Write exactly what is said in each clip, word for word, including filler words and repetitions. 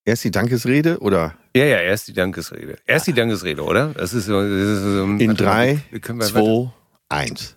Erst die Dankesrede oder? Ja, ja, erst die Dankesrede. Erst die Dankesrede, oder? Das ist so. Das ist so in drei, zwei, eins.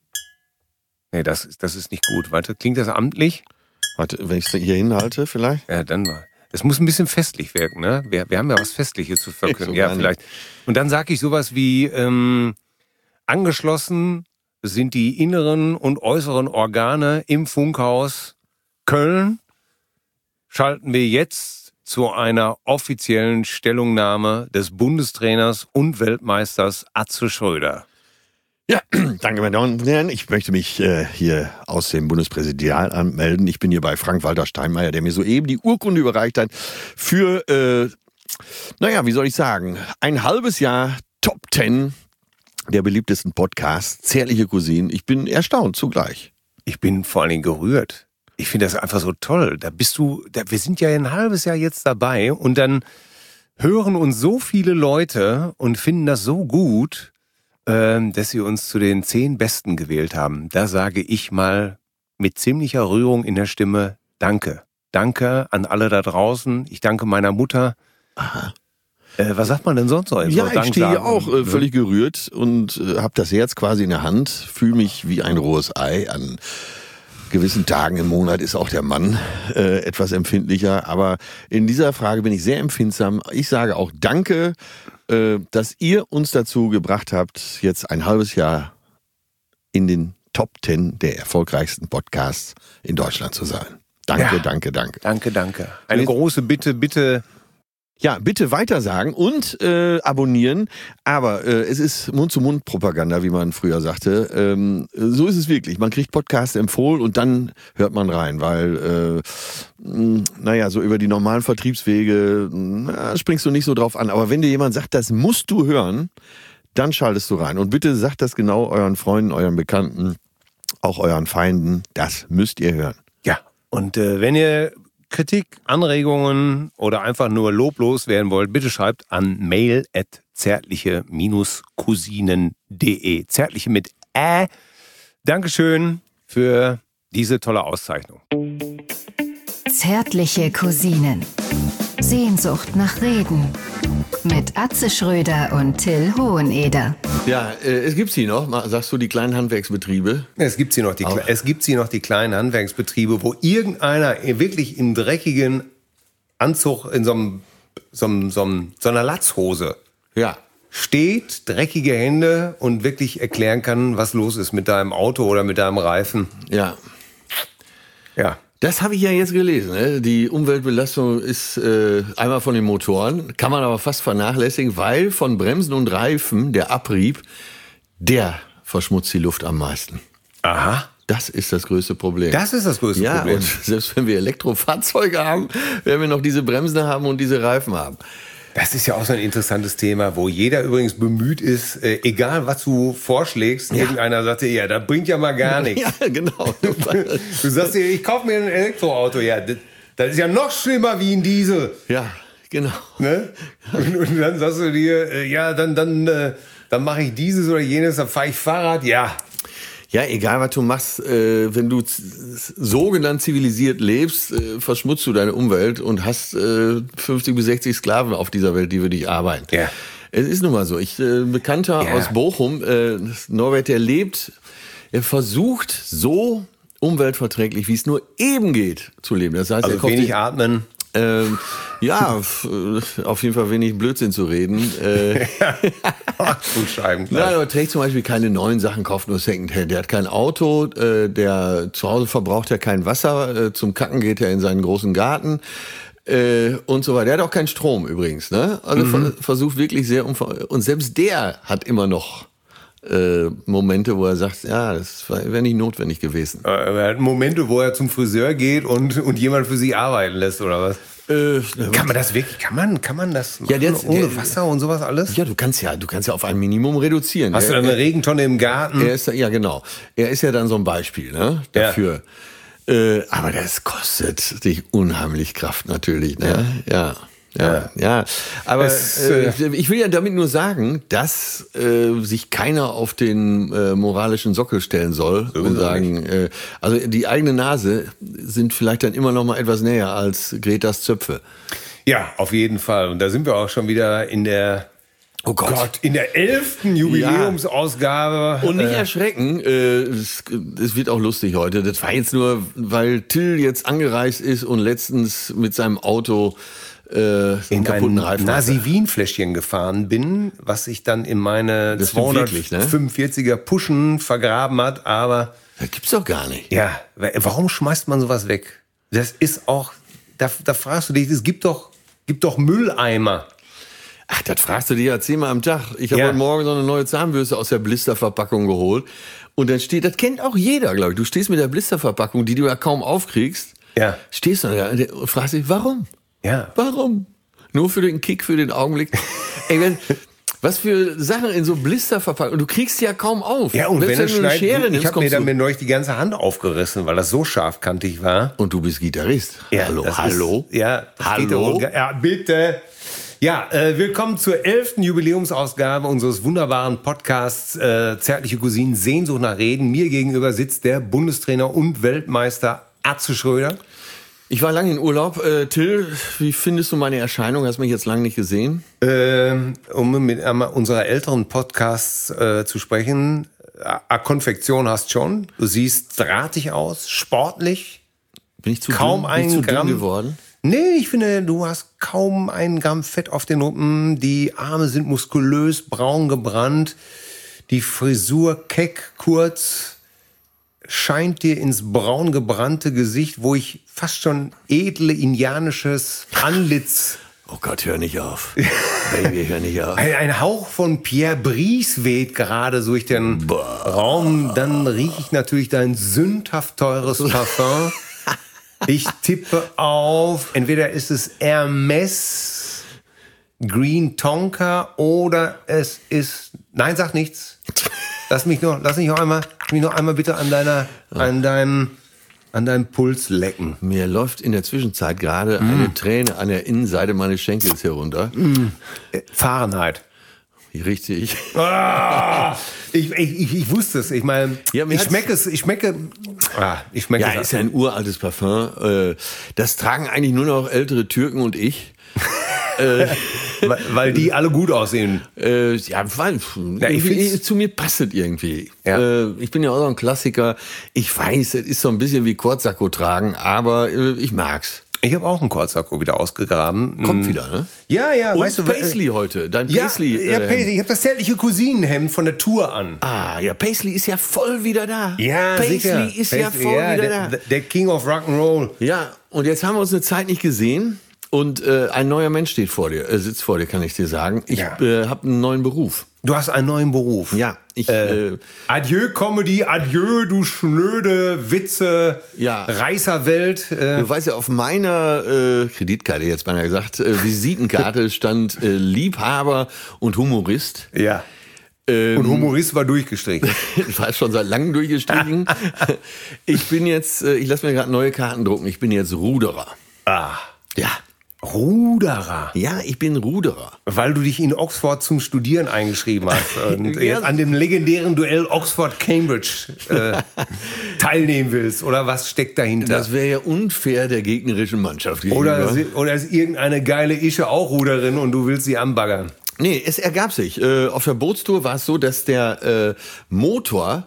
Nee, das, das ist nicht gut. Warte, klingt das amtlich? Warte, wenn ich es hier hinhalte, vielleicht? Ja, dann mal. Es muss ein bisschen festlich wirken, ne? Wir, wir haben ja was Festliches zu verkünden. So ja, vielleicht. Und dann sage ich sowas wie, ähm, angeschlossen sind die inneren und äußeren Organe im Funkhaus Köln. Schalten wir jetzt zu einer offiziellen Stellungnahme des Bundestrainers und Weltmeisters Atze Schröder. Ja, danke, meine Damen und Herren. Ich möchte mich äh, hier aus dem Bundespräsidialamt melden. Ich bin hier bei Frank-Walter Steinmeier, der mir soeben die Urkunde überreicht hat für, äh, naja, wie soll ich sagen, ein halbes Jahr Top Ten der beliebtesten Podcasts, Zärtliche Cousinen. Ich bin erstaunt zugleich. Ich bin vor allen Dingen gerührt. Ich finde das einfach so toll. Da bist du, da, wir sind ja ein halbes Jahr jetzt dabei und dann hören uns so viele Leute und finden das so gut, dass sie uns zu den zehn Besten gewählt haben. Da sage ich mal mit ziemlicher Rührung in der Stimme Danke. Danke an alle da draußen. Ich danke meiner Mutter. Aha. Äh, was sagt man denn sonst noch? Ja, ich stehe hier auch äh, völlig gerührt und äh, habe das Herz quasi in der Hand, fühle mich wie ein rohes Ei. An gewissen Tagen im Monat ist auch der Mann äh, etwas empfindlicher, aber in dieser Frage bin ich sehr empfindsam. Ich sage auch Danke, dass ihr uns dazu gebracht habt, jetzt ein halbes Jahr in den Top Ten der erfolgreichsten Podcasts in Deutschland zu sein. Danke, ja. danke, danke. Danke, danke. Eine große Bitte, bitte. Ja, bitte weitersagen und äh, abonnieren. Aber äh, es ist Mund-zu-Mund-Propaganda, wie man früher sagte. Ähm, so ist es wirklich. Man kriegt Podcasts empfohlen und dann hört man rein, weil, äh, mh, naja, so über die normalen Vertriebswege na, springst du nicht so drauf an. Aber wenn dir jemand sagt, das musst du hören, dann schaltest du rein. Und bitte sagt das genau euren Freunden, euren Bekannten, auch euren Feinden. Das müsst ihr hören. Ja, und äh, wenn ihr Kritik, Anregungen oder einfach nur loblos werden wollt, bitte schreibt an mail at zärtliche cousinen punkt de. Zärtliche mit Ä. Dankeschön für diese tolle Auszeichnung. Zärtliche Cousinen. Sehnsucht nach Reden. Mit Atze Schröder und Till Hoheneder. Ja, äh, es gibt sie noch, sagst du, die kleinen Handwerksbetriebe? Es gibt sie noch, die, es gibt sie noch, die kleinen Handwerksbetriebe, wo irgendeiner wirklich in dreckigen Anzug, in so, einem, so, einem, so, einem, so einer Latzhose ja. steht, dreckige Hände und wirklich erklären kann, was los ist mit deinem Auto oder mit deinem Reifen. Ja. Ja. Das habe ich ja jetzt gelesen. Ne? Die Umweltbelastung ist äh, einmal von den Motoren, kann man aber fast vernachlässigen, weil von Bremsen und Reifen der Abrieb, der verschmutzt die Luft am meisten. Aha. Das ist das größte Problem. Das ist das größte ja, Problem. Und selbst wenn wir Elektrofahrzeuge haben, werden wir noch diese Bremsen haben und diese Reifen haben. Das ist ja auch so ein interessantes Thema, wo jeder übrigens bemüht ist, äh, egal was du vorschlägst, ja. irgendeiner sagt dir, ja, das bringt ja mal gar nichts. Ja, genau. Du sagst dir, ich kaufe mir ein Elektroauto, ja, das, das ist ja noch schlimmer wie ein Diesel. Ja, genau. Ne? Und, und dann sagst du dir, äh, ja, dann, dann, äh, dann mache ich dieses oder jenes, dann fahre ich Fahrrad, ja. Ja, egal was du machst, äh, wenn du z- sogenannt zivilisiert lebst, äh, verschmutzt du deine Umwelt und hast äh, fünfzig bis sechzig Sklaven auf dieser Welt, die für dich arbeiten. Ja. Es ist nun mal so. Ich, äh, Bekannter ja. aus Bochum, äh, Norbert, der lebt, er versucht so umweltverträglich, wie es nur eben geht, zu leben. Das heißt, also er kauft wenig sich, atmen. Ähm, ja, f- auf jeden Fall wenig Blödsinn zu reden. Äh, Scheiben, Nein, aber trägt zum Beispiel keine neuen Sachen, kauft nur Secondhand. Der hat kein Auto, äh, der zu Hause verbraucht ja kein Wasser, äh, zum Kacken geht er in seinen großen Garten äh, und so weiter. Der hat auch keinen Strom übrigens, ne? Also mhm. ver- versucht wirklich sehr umfangreich. Und selbst der hat immer noch äh, Momente, wo er sagt, ja, das wäre nicht notwendig gewesen. Er hat Momente, wo er zum Friseur geht und, und jemand für sich arbeiten lässt, oder was? Äh, kann man das wirklich, kann man, kann man das machen, ja, der, ohne der, Wasser und sowas alles? Ja, du kannst ja, du kannst ja auf ein Minimum reduzieren. Hast er, du dann eine Regentonne im Garten? Er ist, ja, genau. Er ist ja dann so ein Beispiel, ne, dafür. Ja. Äh, aber das kostet dich unheimlich Kraft natürlich, ne? Ja. ja. Ja, ja, aber es, äh, ich will ja damit nur sagen, dass äh, sich keiner auf den äh, moralischen Sockel stellen soll so und sagen, äh, also die eigene Nase sind vielleicht dann immer noch mal etwas näher als Gretas Zöpfe. Ja, auf jeden Fall. Und da sind wir auch schon wieder in der, Oh Gott. Gott in der elften Jubiläumsausgabe. Und nicht Äh, erschrecken, äh, es, es wird auch lustig heute. Das war jetzt nur, weil Till jetzt angereist ist und letztens mit seinem Auto äh, einen in kaputten ein Reifen hatte. Nasi-Wien-Fläschchen gefahren bin, was sich dann in meine Das stimmt wirklich, ne? zweihundertfünfundvierziger Puschen vergraben hat. Aber Das gibt's doch gar nicht. ja, warum schmeißt man sowas weg? Das ist auch, da, da fragst du dich, es gibt doch, gibt doch Mülleimer. Ach, das fragst du dir ja zehnmal am Tag. Ich habe Ja. heute Morgen so eine neue Zahnbürste aus der Blisterverpackung geholt. Und dann steht, das kennt auch jeder, glaube ich. Du stehst mit der Blisterverpackung, die du ja kaum aufkriegst. Ja. Stehst du da und fragst dich, warum? Ja. Warum? Nur für den Kick, für den Augenblick. Ey, wenn, was für Sachen in so Blisterverpackungen. Du kriegst die ja kaum auf. Ja, und Selbst wenn du eine schneidest, Schere ich nimmst, habe mir kommst dann du. mir neulich die ganze Hand aufgerissen, weil das so scharfkantig war. Und du bist Gitarrist. hallo, das hallo. Ist, ja, das geht ja hallo. wohl- ja, bitte. Ja, äh, willkommen zur elften Jubiläumsausgabe unseres wunderbaren Podcasts äh, Zärtliche Cousinen, Sehnsucht nach Reden. Mir gegenüber sitzt der Bundestrainer und Weltmeister Atze Schröder. Ich war lange in Urlaub. Äh, Till, wie findest du meine Erscheinung? Hast mich jetzt lange nicht gesehen. Ähm, um mit einem unserer älteren Podcasts äh, zu sprechen, A Konfektion hast schon. Du siehst drahtig aus, sportlich. Bin ich zu Kaum dünn, bin ich einen zu dünn Gramm. geworden? Nee, ich finde, du hast kaum einen Gramm Fett auf den Rippen. Die Arme sind muskulös, braun gebrannt. Die Frisur keck, kurz, scheint dir ins braun gebrannte Gesicht, wo ich fast schon edle indianisches Antlitz, Oh Gott, hör nicht auf. Baby, hör nicht auf. ein, ein Hauch von Pierre Brice weht gerade durch den Raum. Dann rieche ich natürlich dein sündhaft teures Parfum. Ich tippe auf, entweder ist es Hermes Green Tonka oder es ist, nein, sag nichts. Lass mich noch, lass mich noch einmal, mich noch einmal bitte an deiner, an deinem, an deinem Puls lecken. Mir läuft in der Zwischenzeit gerade Mm. eine Träne an der Innenseite meines Schenkels herunter. Äh, Fahrenheit. Richtig. Ah, ich, ich, ich, ich wusste es. Ich meine, Ja, mir ich hat's- schmecke es, ich schmecke, ah, ich schmecke Ja, es. ist ja ein uraltes Parfum. Äh, Das tragen eigentlich nur noch ältere Türken und ich. weil, weil die alle gut aussehen. Äh, ja, weil, ich irgendwie, find's- zu mir passt es irgendwie. Ja. Äh, ich bin ja auch so ein Klassiker. Ich weiß, es ist so ein bisschen wie Kurzsacko tragen, aber äh, ich mag's. Ich habe auch einen Kurzsacko wieder ausgegraben. Kommt Mm. wieder, ne? Ja, ja, Und weißt du, Paisley heute, dein Ja, Paisley. ja, äh, Paisley. Ich habe das zärtliche Cousinenhemd von der Tour an. Ah, ja, Paisley ist ja voll wieder da. Ja, Paisley sicher. ist ja Paisley, voll wieder der, da. der King of Rock'n'Roll. Ja, und jetzt haben wir uns eine Zeit nicht gesehen und äh, ein neuer Mensch steht vor dir, äh, sitzt vor dir, kann ich dir sagen. Ich Ja. äh, habe einen neuen Beruf. Du hast einen neuen Beruf. Ja, ich Äh, äh, Adieu Comedy, adieu du schnöde Witze, Ja. Reißerwelt. Äh, du weißt ja, auf meiner äh, Kreditkarte jetzt beinahe gesagt, äh, Visitenkarte stand äh, Liebhaber und Humorist. ja. Ähm, Und Humorist war durchgestrichen. Ich war schon seit langem durchgestiegen. Ich bin jetzt, äh, ich lasse mir gerade neue Karten drucken. Ich bin jetzt Ruderer. Ah. Ja, Ruderer. ja, ich bin Ruderer. Weil du dich in Oxford zum Studieren eingeschrieben hast und Ja. jetzt an dem legendären Duell Oxford-Cambridge äh, teilnehmen willst. Oder was steckt dahinter? Das wäre ja unfair der gegnerischen Mannschaft Oder, gegenüber. sie- oder ist irgendeine geile Ische auch Ruderin und du willst sie anbaggern? Nee, es ergab sich. Äh, auf der Bootstour war es so, dass der äh, Motor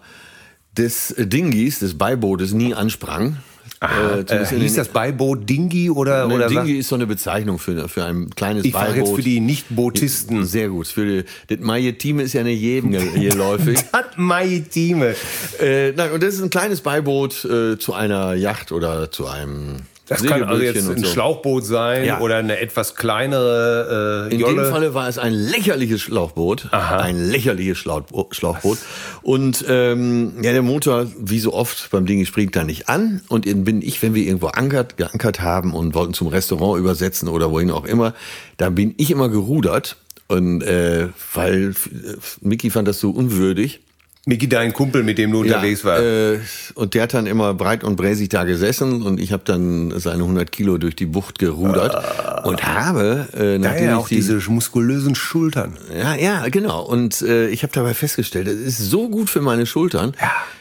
des Dinghies, des Beibootes, nie ansprang. Äh, zumindest in hieß den- das Beiboot Dingi oder, Ne, oder Dingi ist so eine Bezeichnung für, für ein kleines Ich frage Beiboot. jetzt für die Nicht-Bootisten. Sehr gut. Für die, das Maritime ist ja nicht jedem geläufig. Das Maritime. äh, nein, und das ist ein kleines Beiboot äh, zu einer Yacht oder zu einem Das kann also jetzt Segelbötchen und ein so. Schlauchboot sein Ja. oder eine etwas kleinere äh, In Jolle. dem Falle war es ein lächerliches Schlauchboot. Aha. Ein lächerliches Schlauchboot. Schlauchboot. Und ähm, ja, der Motor, wie so oft beim Dingi, springt da nicht an. Und dann bin ich, wenn wir irgendwo ankert, geankert haben und wollten zum Restaurant übersetzen oder wohin auch immer, da bin ich immer gerudert. Und äh, weil äh, Micky fand das so unwürdig. Miki, dein Kumpel, mit dem du unterwegs warst. Äh, und der hat dann immer breit und bräsig da gesessen und ich habe dann seine hundert Kilo durch die Bucht gerudert und habe, äh, nachdem Daher ich auch die, diese muskulösen Schultern. ja, ja, genau. Und äh, ich habe dabei festgestellt, es ist so gut für meine Schultern.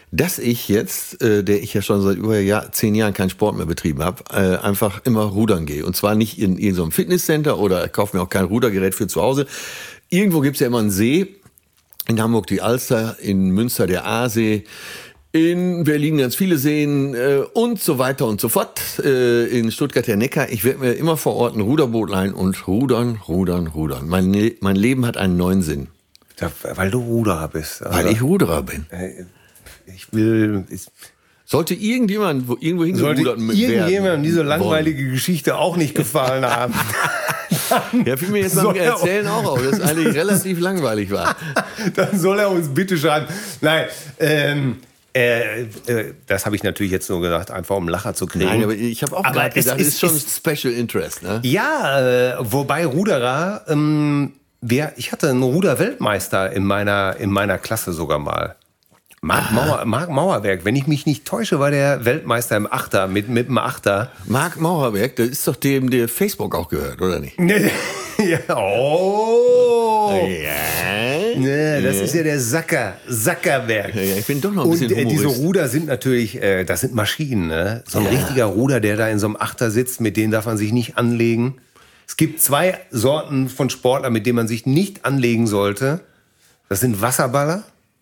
dass ich jetzt, äh, der ich ja schon seit über Jahr, zehn Jahren keinen Sport mehr betrieben habe, äh, einfach immer rudern gehe. Und zwar nicht in irgendeinem so einem Fitnesscenter oder kaufe mir auch kein Rudergerät für zu Hause. Irgendwo gibt's ja immer einen See. In Hamburg die Alster, in Münster der Aasee, in Berlin ganz viele Seen äh, und so weiter und so fort. Äh, in Stuttgart der Neckar. Ich werde mir immer vor Ort ein Ruderboot leihen und rudern, rudern, rudern. Mein, Le- mein Leben hat einen neuen Sinn. Ja, weil du Ruderer bist. Also, Weil ich Ruderer bin. Ich will... Ich Sollte irgendjemand wo irgendwo sollte hingerudert werden irgendjemandem diese langweilige wollen. Geschichte auch nicht gefallen haben. Ja, fiel mir jetzt beim Erzählen auch auf, dass es eigentlich relativ langweilig war. Dann soll er uns bitte schreiben. Nein, ähm, äh, äh, das habe ich natürlich jetzt nur gesagt, einfach um Lacher zu kriegen. Nein, aber ich habe auch Aber gerade es gedacht, das ist- ist schon ist- Special Interest, ne? Ja, äh, wobei Ruderer, ähm, wer, ich hatte einen Ruder-Weltmeister in meiner, in meiner Klasse sogar mal. Marc, Mauer, Marc Mauerwerk, wenn ich mich nicht täusche, war der Weltmeister im Achter, mit, mit dem Achter. Marc Mauerberg, das ist doch dem, der Facebook auch gehört, oder nicht? Ja, oh! Ja. Ne, das ist ja der Sacker, Sackerwerk. Ja, ja, ich bin doch noch ein bisschen Und äh, diese Humorist. Ruder sind natürlich, äh, das sind Maschinen. Ne? So ein Ja. richtiger Ruder, der da in so einem Achter sitzt, mit denen darf man sich nicht anlegen. Es gibt zwei Sorten von Sportlern, mit denen man sich nicht anlegen sollte. Das sind Wasserballer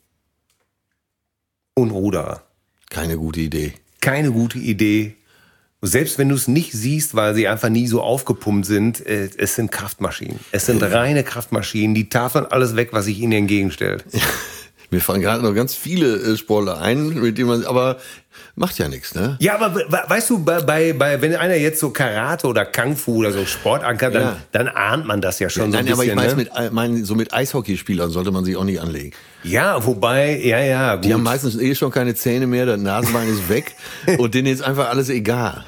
und Ruderer. Keine gute Idee. Keine gute Idee. Selbst wenn du es nicht siehst, weil sie einfach nie so aufgepumpt sind, äh, es sind Kraftmaschinen. Es sind reine Kraftmaschinen, die tafeln alles weg, was sich ihnen entgegenstellt. Mir fallen gerade noch ganz viele äh, Sportler ein, mit denen man, aber macht ja nichts, ne? Ja, aber we- weißt du, bei, bei, bei, wenn einer jetzt so Karate oder Kung Fu oder so Sport ankert, dann, Ja. dann ahnt man das ja schon so Nein, ein aber ich bisschen. meine, Ne? mit, äh, mein, so mit Eishockeyspielern sollte man sich auch nicht anlegen. Ja, wobei, ja, ja, gut. Die haben meistens eh schon keine Zähne mehr, der Nasenbein ist weg und denen ist einfach alles egal.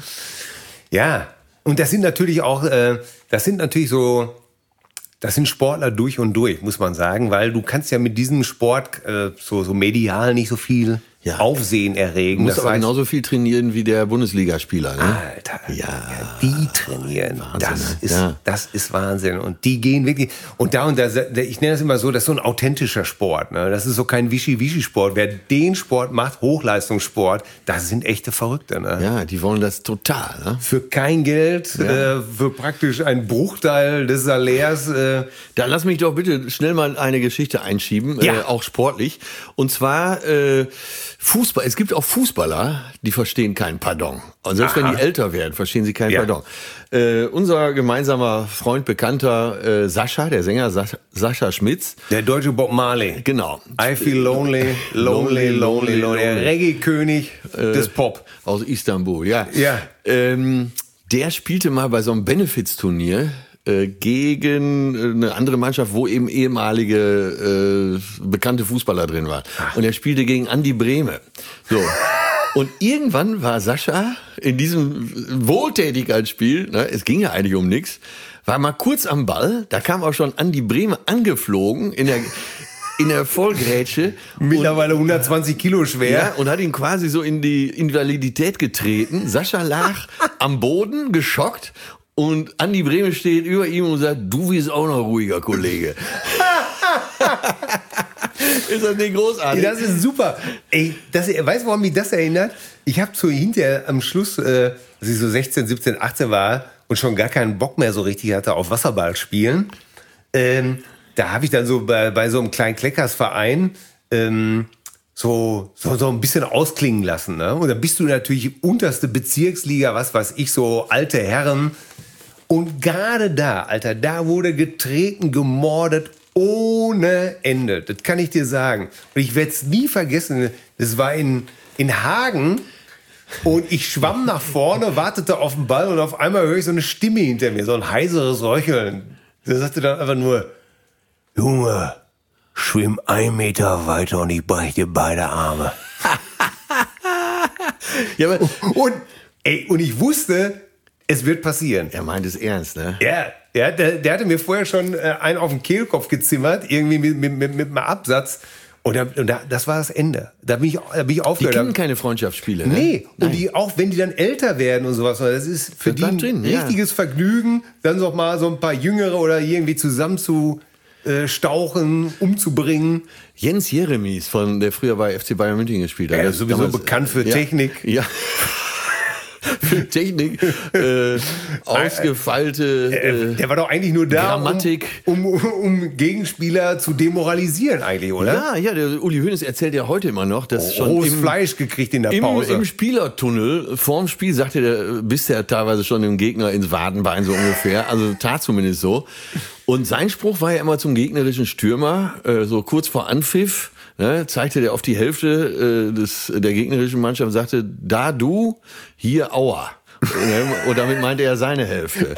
Ja, und das sind natürlich auch, äh, das sind natürlich so, das sind Sportler durch und durch, muss man sagen, weil du kannst ja mit diesem Sport äh, so, so medial nicht so viel Ja. Aufsehen erregen. Du musst Das aber heißt, genauso viel trainieren wie der Bundesligaspieler, ne? Alter, Ja. die trainieren. Wahnsinn, das ne? ist, Ja. das ist Wahnsinn. Und die gehen wirklich. Und da und da, ich nenne das immer so, das ist so ein authentischer Sport. Ne? Das ist so kein Wischi-Wischi-Sport. Wer den Sport macht, Hochleistungssport, das sind echte Verrückte. Ne? Ja, die wollen das total, ne? Für kein Geld, Ja. äh, für praktisch einen Bruchteil des Salärs. Äh, Dann lass mich doch bitte schnell mal eine Geschichte einschieben, Ja. äh, auch sportlich. Und zwar äh, Fußball. Es gibt auch Fußballer, die verstehen kein Pardon. Und selbst Aha. wenn die älter werden, verstehen sie kein Ja. Pardon. Äh, unser gemeinsamer Freund, Bekannter äh, Sascha, der Sänger Sascha, Sascha Schmitz, der deutsche Bob Marley. genau. I feel lonely, lonely, lonely, lonely. Der Reggae-König des Pop. Aus Istanbul, ja. Ja. Ähm, der spielte mal bei so einem Benefits-Turnier äh, gegen äh, eine andere Mannschaft, wo eben ehemalige äh, bekannte Fußballer drin waren. Und er spielte gegen Andi Brehme. So. Und irgendwann war Sascha in diesem Wohltätigkeitsspiel, ne, es ging ja eigentlich um nichts, war mal kurz am Ball, da kam auch schon Andi Brehme angeflogen in der, in der Vollgrätsche. Mittlerweile hundertzwanzig Kilo schwer. Ja, und hat ihn quasi so in die Invalidität getreten. Sascha lag am Boden, geschockt. Und Andi Brehme steht über ihm und sagt, du bist auch noch ruhiger, Kollege. Ist das nicht großartig? Das ist super. Ey, das, weißt du, woran mich das erinnert? Ich habe so hinterher am Schluss, äh, als ich so sechzehn, siebzehn, achtzehn war und schon gar keinen Bock mehr so richtig hatte auf Wasserball spielen, ähm, da habe ich dann so bei, bei so einem kleinen Kleckersverein ähm, so, so, so ein bisschen ausklingen lassen. Ne? Und dann bist du natürlich unterste Bezirksliga, was weiß ich, so alte Herren. Und gerade da, Alter, da wurde getreten, gemordet ohne Ende. Das kann ich dir sagen. Und ich werde es nie vergessen. Das war in, in Hagen. Und ich schwamm nach vorne, wartete auf den Ball und auf einmal höre ich so eine Stimme hinter mir, so ein heiseres Röcheln. Der sagte dann einfach nur, Junge, schwimm ein Meter weiter und ich breche dir beide Arme. Ja, aber Und, ey, und ich wusste, es wird passieren. er meint es ernst, ne? Ja, ja der, der hatte mir vorher schon äh, einen auf den Kehlkopf gezimmert, irgendwie mit, mit, mit, mit einem Absatz. Und, da, und da, das war das Ende. Da bin ich, da bin ich Die aufgehört. kennen keine Freundschaftsspiele, ne? Nee, Nein. und die, auch wenn die dann älter werden und sowas, das ist für Das die ein bleibt drin, ja. richtiges Vergnügen, dann noch mal so ein paar Jüngere oder irgendwie zusammen zu, abzustauchen, umzubringen. Jens Jeremies, von der früher bei F C Bayern München gespielt hat. Er Der ist sowieso damals, bekannt für ja, Technik. Ja. Für Technik, äh, ausgefeilte äh, Der war doch eigentlich nur da, Grammatik. Um, um, um Gegenspieler zu demoralisieren eigentlich, oder? Ja, ja, der Uli Hoeneß erzählt ja heute immer noch, dass schon Rohes im, Fleisch gekriegt in der im, Pause. im Spielertunnel, vorm Spiel, sagte der, bist ja teilweise schon dem Gegner ins Wadenbein so ungefähr, also tat zumindest so. Und sein Spruch war ja immer zum gegnerischen Stürmer, äh, so kurz vor Anpfiff, ne, zeigte der auf die Hälfte äh, des, der gegnerischen Mannschaft und sagte, da du, hier Aua. Und damit meinte er seine Hälfte.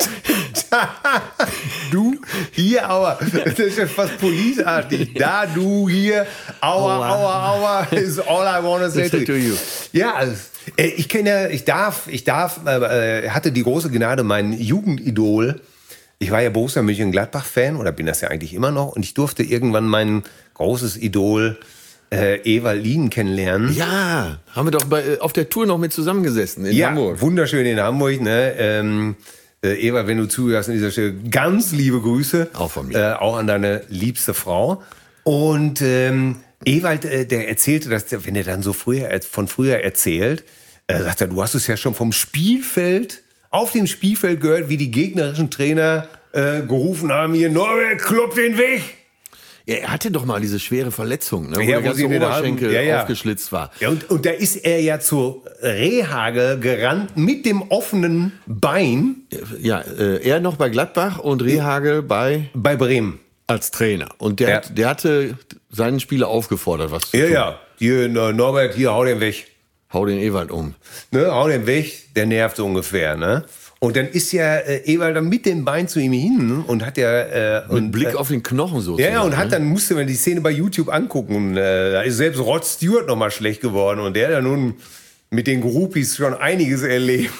Du, hier, Aua. Das ist ja fast policeartig. Da, du, hier, Aua, Aua. Aua, Aua, is all I wanna say Say to to you. you. Ja, also, äh, ich kenne ja, ich darf, ich darf, äh, hatte die große Gnade, mein Jugendidol. Ich war ja Borussia Mönchengladbach-Fan oder bin das ja eigentlich immer noch. Und ich durfte irgendwann mein großes Idol äh, Ewald Lien kennenlernen. Ja, haben wir doch bei, auf der Tour noch mit zusammengesessen in Ja, Hamburg. wunderschön in Hamburg. Ne? Ähm, äh, Ewald, wenn du zuhörst an dieser Stelle, ganz liebe Grüße. Auch von mir. Äh, auch an deine liebste Frau. Und ähm, Ewald, äh, der erzählte, dass der, wenn er dann so früher von früher erzählt, äh, sagt er, du hast es ja schon vom Spielfeld, auf dem Spielfeld gehört, wie die gegnerischen Trainer äh, gerufen haben, hier, Norbert, klopp den weg. Ja, er hatte doch mal diese schwere Verletzung, ne, wo Ja, der wo ganze sie in den Oberschenkel Armen- ja, ja. aufgeschlitzt war. Ja, und, und da ist er ja zur Rehhagel gerannt mit dem offenen Bein Ja, äh, er noch bei Gladbach und Rehhagel bei bei Bremen. als Trainer. Und der, Ja. hat, der hatte seinen Spieler aufgefordert, was zu Ja, tun. ja. Hier, na, Norbert, hier, hau den weg. Hau den Ewald um. Ne, hau den weg, der nervt so ungefähr, ne? Und dann ist ja äh, Ewald dann mit dem Bein zu ihm hin und hat ja äh, Mit und, Blick äh, auf den Knochen ja, sozusagen. ja, und hat ne? dann musste man die Szene bei YouTube angucken und äh, da ist selbst Rod Stewart noch mal schlecht geworden und der hat ja nun mit den Groupies schon einiges erlebt,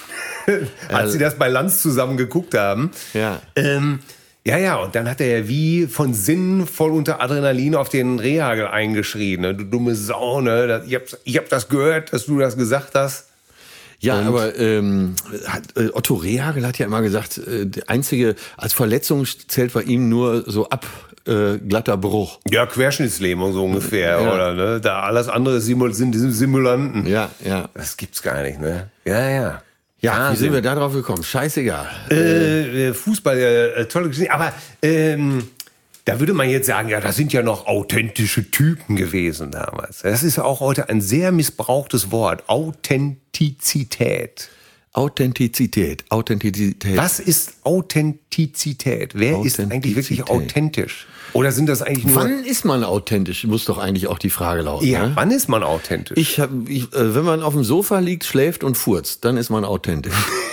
als sie das bei Lanz zusammen geguckt haben. Ja. Ähm, ja, ja, und dann hat er ja wie von Sinnen voll unter Adrenalin auf den Rehhagel eingeschrien. Ne? Du dumme Sau, ne? Das- Ich hab, ich hab das gehört, dass du das gesagt hast. Ja, aber ähm, hat, äh, Otto Rehhagel hat ja immer gesagt, äh, der einzige, als Verletzung zählt bei ihm nur so ab äh, glatter Bruch. Ja, Querschnittslähmung so ungefähr, Ja. oder? Ne? Da alles andere Simul sind Simulanten. Ja, ja. Das gibt's gar nicht, ne? Ja, ja. Ja, wie sind wir da drauf gekommen? Scheißegal. Äh, Fußball, äh, tolle Geschichte. Aber ähm, da würde man jetzt sagen, ja, das sind ja noch authentische Typen gewesen damals. Das ist ja auch heute ein sehr missbrauchtes Wort. Authentizität. Authentizität, Authentizität. Was ist Authentizität? Wer ist eigentlich wirklich Authentizität. authentisch? Oder sind das eigentlich nur... Wann ist man authentisch? Muss doch eigentlich auch die Frage lauten. ja, ne? wann ist man authentisch? Ich hab, ich, äh, wenn man auf dem Sofa liegt, schläft und furzt, dann ist man authentisch.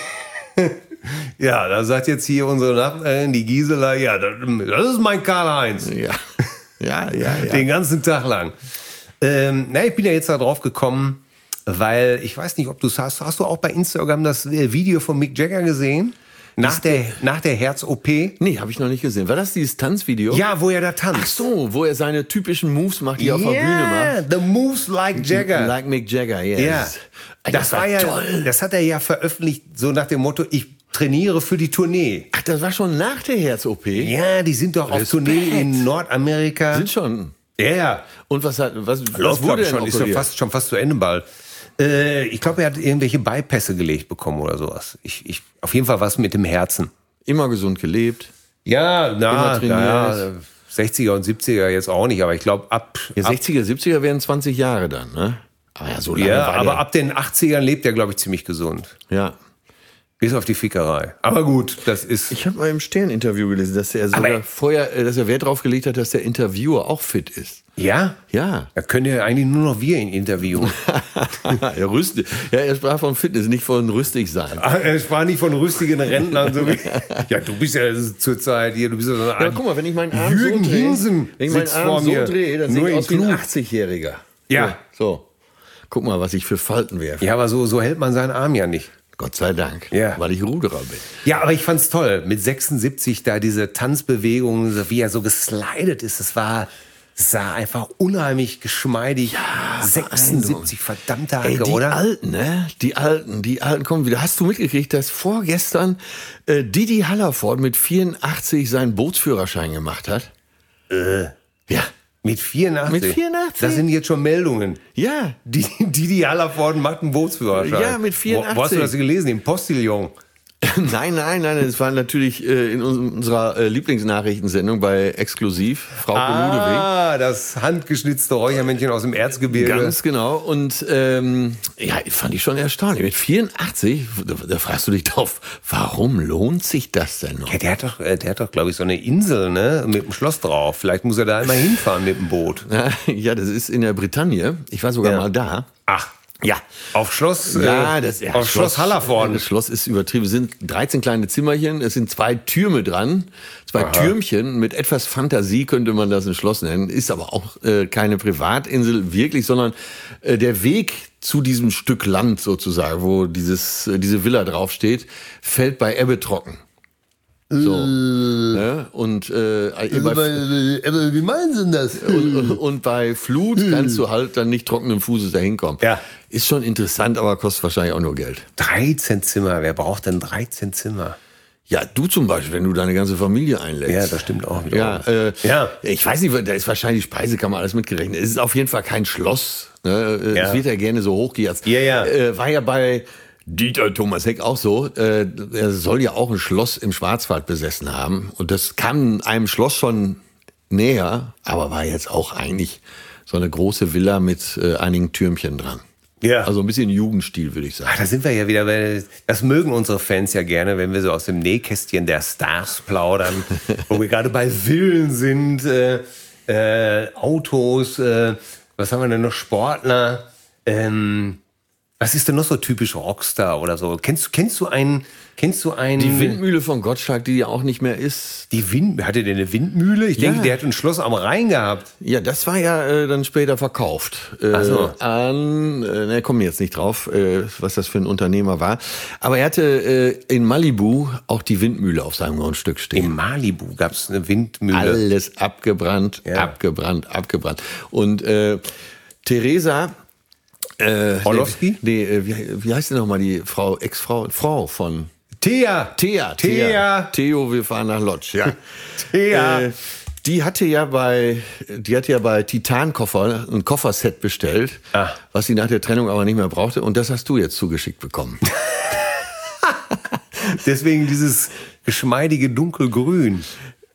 Ja, da sagt jetzt hier unsere Nachbarin, die Gisela, ja, das, das ist mein Karl-Heinz. ja, ja, ja, ja. Den ganzen Tag lang. Ähm, na, ich bin ja jetzt da drauf gekommen, weil ich weiß nicht, ob du es hast. Hast du auch bei Instagram das äh, Video von Mick Jagger gesehen? Nach der, nach der Herz-O P? Nee, habe ich noch nicht gesehen. War das dieses Tanzvideo? Ja, wo er da tanzt. Ach so, wo er seine typischen Moves macht, die er auf der Bühne macht. The moves like Jagger. Like Mick Jagger, yes. Ja, Das, das war ja toll. Das hat er ja veröffentlicht, so nach dem Motto, ich trainiere für die Tournee. Ach, das war schon nach der Herz-O P? Ja, die sind doch auf Respekt. Tournee in Nordamerika. Sind schon. Ja, ja. Und was hat, was, was Läuft, wurde glaube ich, denn schon. Ist schon operiert? fast, schon fast zu Ende bald. Äh, ich glaube, er hat irgendwelche Beipässe gelegt bekommen oder sowas. Ich, ich, auf jeden Fall was mit dem Herzen. Immer gesund gelebt. Ja, na, Immer na trainiert. ja, sechziger und siebziger jetzt auch nicht, aber ich glaube, ab, Ja, ab sechziger, siebziger wären zwanzig Jahre dann, ne? Aber ja, so lange ja, war aber der. ab den achtzigern lebt er, glaube ich, ziemlich gesund. Ja. Bis auf die Fickerei. Aber gut, das ist... Ich habe mal im Stern-Interview gelesen, dass er sogar Aber- vorher, äh, dass er Wert drauf gelegt hat, dass der Interviewer auch fit ist. Ja? Ja. Da können ja eigentlich nur noch wir ihn interviewen. er, rüst, ja, er sprach von Fitness, nicht von rüstig sein. Er sprach nicht von rüstigen Rentnern. So wie, ja, du bist ja zurzeit hier, du bist ja so eine Ja, Art guck mal, wenn ich meinen Arm Jürgen so drehe, Hinsen wenn ich meinen sitzt Arm vor so mir. drehe, dann sehe Nur ich in aus wie ein klug. achtzigjähriger. Ja. So. Guck mal, was ich für Falten werfe. Ja, aber so, so hält man seinen Arm ja nicht. Gott sei Dank. Ja. Weil ich Ruderer bin. Ja, aber ich fand's toll. Mit sechsundsiebzig da diese Tanzbewegung, so wie er so geslidet ist, das war, das sah einfach unheimlich geschmeidig. Ja, sechsundsiebzig, verdammte Hacke, Ey, die oder? Alten, ne? Die Alten, die Alten kommen wieder. Hast du mitgekriegt, dass vorgestern äh, Didi Hallervorden mit vierundachtzig seinen Bootsführerschein gemacht hat? Äh, Ja. mit vierundachtzig? Mit vierundachtzig? Das sind jetzt schon Meldungen. Ja. Die, die, die Hallervorden macht einen Bootsführerschein. Ja, mit vierundachtzig. Wo, wo hast du das gelesen? Im Postillon. Nein, nein, nein, das war natürlich äh, in unserer äh, Lieblingsnachrichtensendung bei Exklusiv, Frau Ludewig. Ah, das handgeschnitzte Räuchermännchen aus dem Erzgebirge. Ganz genau. Und ähm, ja, fand ich schon erstaunlich. Mit vierundachtzig, da, da fragst du dich drauf, warum lohnt sich das denn noch? Ja, der hat doch, äh, der hat doch, glaube ich, so eine Insel, ne, mit einem Schloss drauf. Vielleicht muss er da einmal hinfahren mit dem Boot. Ja, das ist in der Bretagne. Ich war sogar Ja. mal da. Ach, Ja. auf Schloss, Ja, äh, das ja, auf Schloss Hallervorden. Das Schloss ist übertrieben. Es sind dreizehn kleine Zimmerchen, es sind zwei Türme dran, zwei Aha. Türmchen. Mit etwas Fantasie könnte man das ein Schloss nennen. Ist aber auch äh, keine Privatinsel wirklich, sondern äh, der Weg zu diesem Stück Land sozusagen, wo dieses äh, diese Villa draufsteht, fällt bei Ebbe trocken. So. Ne? Und, äh, bei, Aber wie meinen Sie denn das? und, und bei Flut kannst du halt dann nicht trockenen Fußes dahin kommen. Ja. Ist schon interessant, aber kostet wahrscheinlich auch nur Geld. dreizehn Zimmer, wer braucht denn dreizehn Zimmer? Ja, du zum Beispiel, wenn du deine ganze Familie einlädst. Ja, das stimmt auch wieder. Ja, äh, Ja. Ich weiß nicht, da ist wahrscheinlich Speisekammer alles mitgerechnet. Es ist auf jeden Fall kein Schloss. Ne? Äh, Ja. Es wird ja gerne so hochgejatzt. Ja, ja. Äh, war ja bei Dieter Thomas Heck auch so. Äh, er soll ja auch ein Schloss im Schwarzwald besessen haben. Und das kam einem Schloss schon näher, aber war jetzt auch eigentlich so eine große Villa mit äh, einigen Türmchen dran. Ja. Also ein bisschen Jugendstil, würde ich sagen. Ach, da sind wir ja wieder, weil das mögen unsere Fans ja gerne, wenn wir so aus dem Nähkästchen der Stars plaudern, wo wir gerade bei Villen sind, äh, äh, Autos, äh, was haben wir denn noch, Sportler, ähm, was ist denn noch so typisch Rockstar oder so? Kennst, kennst du einen, kennst du einen... Die Windmühle von Gottschalk, die ja auch nicht mehr ist. Die Wind, hatte der eine Windmühle? Ich Ja. denke, der hat ein Schloss am Rhein gehabt. Ja, das war ja äh, dann später verkauft. Äh, Ach so. An, äh, ne, kommen jetzt nicht drauf, äh, was das für ein Unternehmer war. Aber er hatte äh, in Malibu auch die Windmühle auf seinem Grundstück stehen. In Malibu gab es eine Windmühle. Alles abgebrannt, Ja. abgebrannt, abgebrannt. Und äh, Theresa... Äh, Orlowski? Nee, äh, wie, wie heißt denn nochmal die Frau, Ex-Frau, Frau von... Thea. Thea, Thea. Theo, wir fahren nach Lodz, ja. Thea. Äh, die hatte ja bei, die hatte ja bei Titan-Koffer ein Kofferset bestellt, Ah. was sie nach der Trennung aber nicht mehr brauchte. Und das hast du jetzt zugeschickt bekommen. Deswegen dieses geschmeidige Dunkelgrün.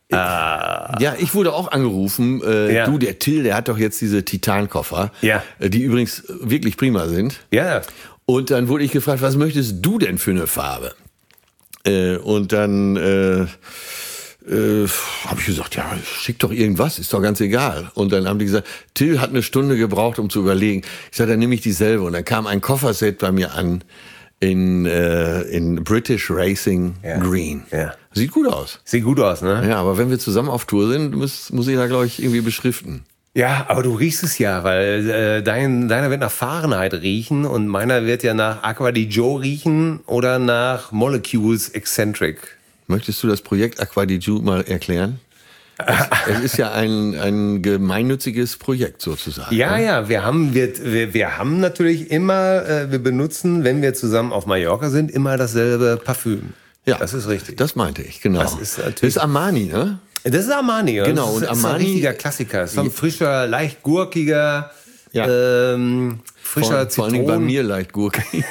Ja, ich wurde auch angerufen. Äh, Ja. Du, der Till, der hat doch jetzt diese Titan-Koffer, Ja. äh, die übrigens wirklich prima sind. Ja. Und dann wurde ich gefragt, was möchtest du denn für eine Farbe? Äh, und dann äh, äh, habe ich gesagt, ja, schick doch irgendwas, ist doch ganz egal. Und dann haben die gesagt, Till hat eine Stunde gebraucht, um zu überlegen. Ich sagte, dann nehme ich dieselbe. Und dann kam ein Kofferset bei mir an in, äh, in British Racing Ja. Green. Ja. Sieht gut aus. Sieht gut aus, ne? Ja, aber wenn wir zusammen auf Tour sind, muss, muss ich da, glaube ich, irgendwie beschriften. Ja, aber du riechst es ja, weil äh, dein, deiner wird nach Fahrenheit riechen und meiner wird ja nach Aqua di Gio riechen oder nach Molecules Eccentric. Möchtest du das Projekt Aqua di Giu mal erklären? Es, es ist ja ein, ein gemeinnütziges Projekt sozusagen. Ja, ne? ja, wir haben, wir, wir, wir haben natürlich immer, äh, wir benutzen, wenn wir zusammen auf Mallorca sind, immer dasselbe Parfüm. Ja, Das ist richtig. Das meinte ich, genau. Das ist natürlich- das ist Armani, ne? Das ist Armani. ja. Genau, Das ist, und ist ein Armani- richtiger Klassiker. So ein frischer, leicht gurkiger, Ja. ähm, frischer Vor, vor Zitronen. allen Dingen bei mir leicht gurkig.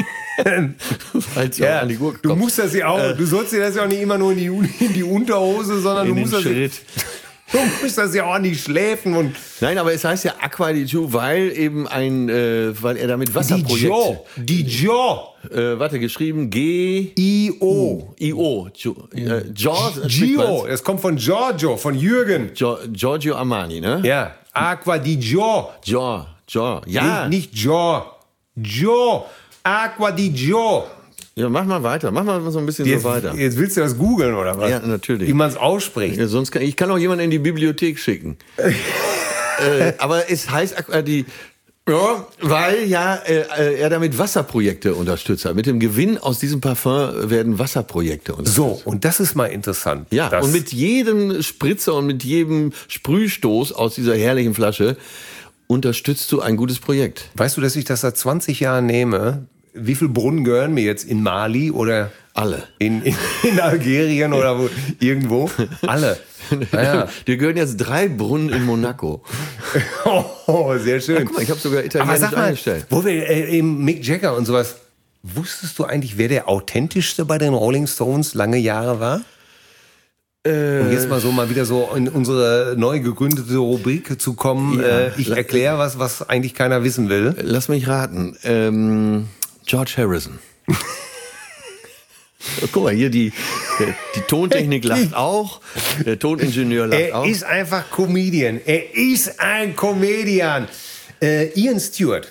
Als Ja, an die Gurke du kommt. musst das ja auch, du sollst dir das ja auch nicht immer nur in die, in die Unterhose, sondern in du den musst, das, Schritt. du musst das ja auch an die Schläfen und Nein, aber es heißt ja Aqua di Giu, weil eben ein, äh, weil er damit die Wasserprojekt, Jo, die Jo, äh, warte, geschrieben G I O, I O, Gio, äh, Giorgio, Gio, das kommt von Giorgio, von Jürgen. Gio- Giorgio Armani, ne? Ja, Aqua di Gio, Gio, Gio, ja. nicht, nicht Jo, Jo, Aqua di Gio. Ja, mach mal weiter, mach mal so ein bisschen Jetzt, so weiter. jetzt willst du das googeln oder was? Ja, natürlich. Wie man es ausspricht. Ja, sonst kann, ich kann auch jemanden in die Bibliothek schicken. äh, aber es heißt Aqua di ja, weil ja äh, äh, er damit Wasserprojekte unterstützt hat. Mit dem Gewinn aus diesem Parfum werden Wasserprojekte unterstützt. So, und das ist mal interessant. Ja, das, und mit jedem Spritzer und mit jedem Sprühstoß aus dieser herrlichen Flasche unterstützt du ein gutes Projekt. weißt du, dass ich das seit zwanzig Jahren nehme? Wie viele Brunnen gehören mir jetzt in Mali oder Alle. In, in, in Algerien oder wo, irgendwo. Alle. Naja. Dir gehören jetzt drei Brunnen in Monaco. Oh, sehr schön. Ja, guck mal, ich habe sogar Aber Italienisch sag mal, eingestellt. wo wir äh, eben Mick Jagger und sowas, wusstest du eigentlich, wer der authentischste bei den Rolling Stones lange Jahre war? Äh, Um jetzt mal so mal wieder so in unsere neu gegründete Rubrik zu kommen, Ja. äh, ich erkläre was, was eigentlich keiner wissen will. Lass mich raten. Ähm, George Harrison. Guck mal, hier die, die Tontechnik lacht auch. Der Toningenieur lacht Er auch. ist einfach Comedian. Er ist ein Comedian. Äh, Ian Stewart.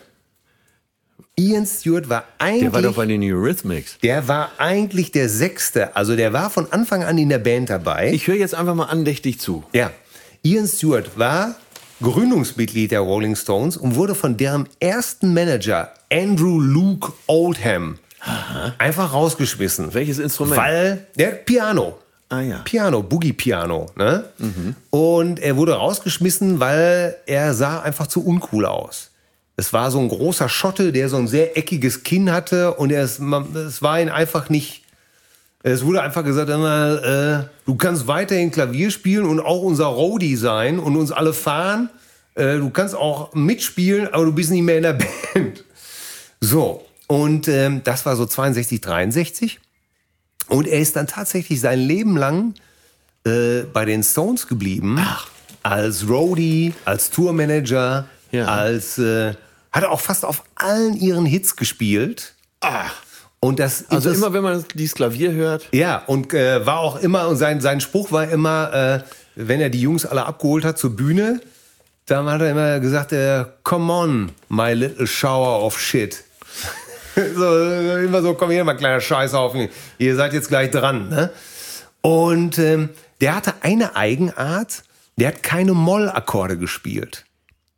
Ian Stewart war eigentlich... Der war doch bei den Eurythmics. Der war eigentlich der Sechste. Also der war von Anfang an in der Band dabei. Ich höre jetzt einfach mal andächtig zu. Ja. Ian Stewart war Gründungsmitglied der Rolling Stones und wurde von deren ersten Manager, Andrew Luke Oldham, einfach rausgeschmissen. Welches Instrument? Weil, der Piano. Ah ja. Piano, Boogie-Piano. Ne? Und er wurde rausgeschmissen, weil er sah einfach zu uncool aus. Es war so ein großer Schotte, der so ein sehr eckiges Kinn hatte und er ist, es war ihn einfach nicht... Es wurde einfach gesagt, äh, du kannst weiterhin Klavier spielen und auch unser Roadie sein und uns alle fahren. Äh, du kannst auch mitspielen, aber du bist nicht mehr in der Band. So, und ähm, das war so zweiundsechzig, dreiundsechzig. Und er ist dann tatsächlich sein Leben lang äh, bei den Stones geblieben. Ach. Als Roadie, als Tourmanager, Ja. als äh, hat er auch fast auf allen ihren Hits gespielt. Ach. Und das Also das- immer, wenn man dieses Klavier hört. ja, und äh, war auch immer, und sein, sein Spruch war immer, äh, wenn er die Jungs alle abgeholt hat zur Bühne, dann hat er immer gesagt, äh, come on, my little shower of shit. so, äh, immer so, komm hier, mal kleiner Scheißhaufen, ihr seid jetzt gleich dran. Ne? Und ähm, der hatte eine Eigenart, der hat keine Mollakkorde gespielt.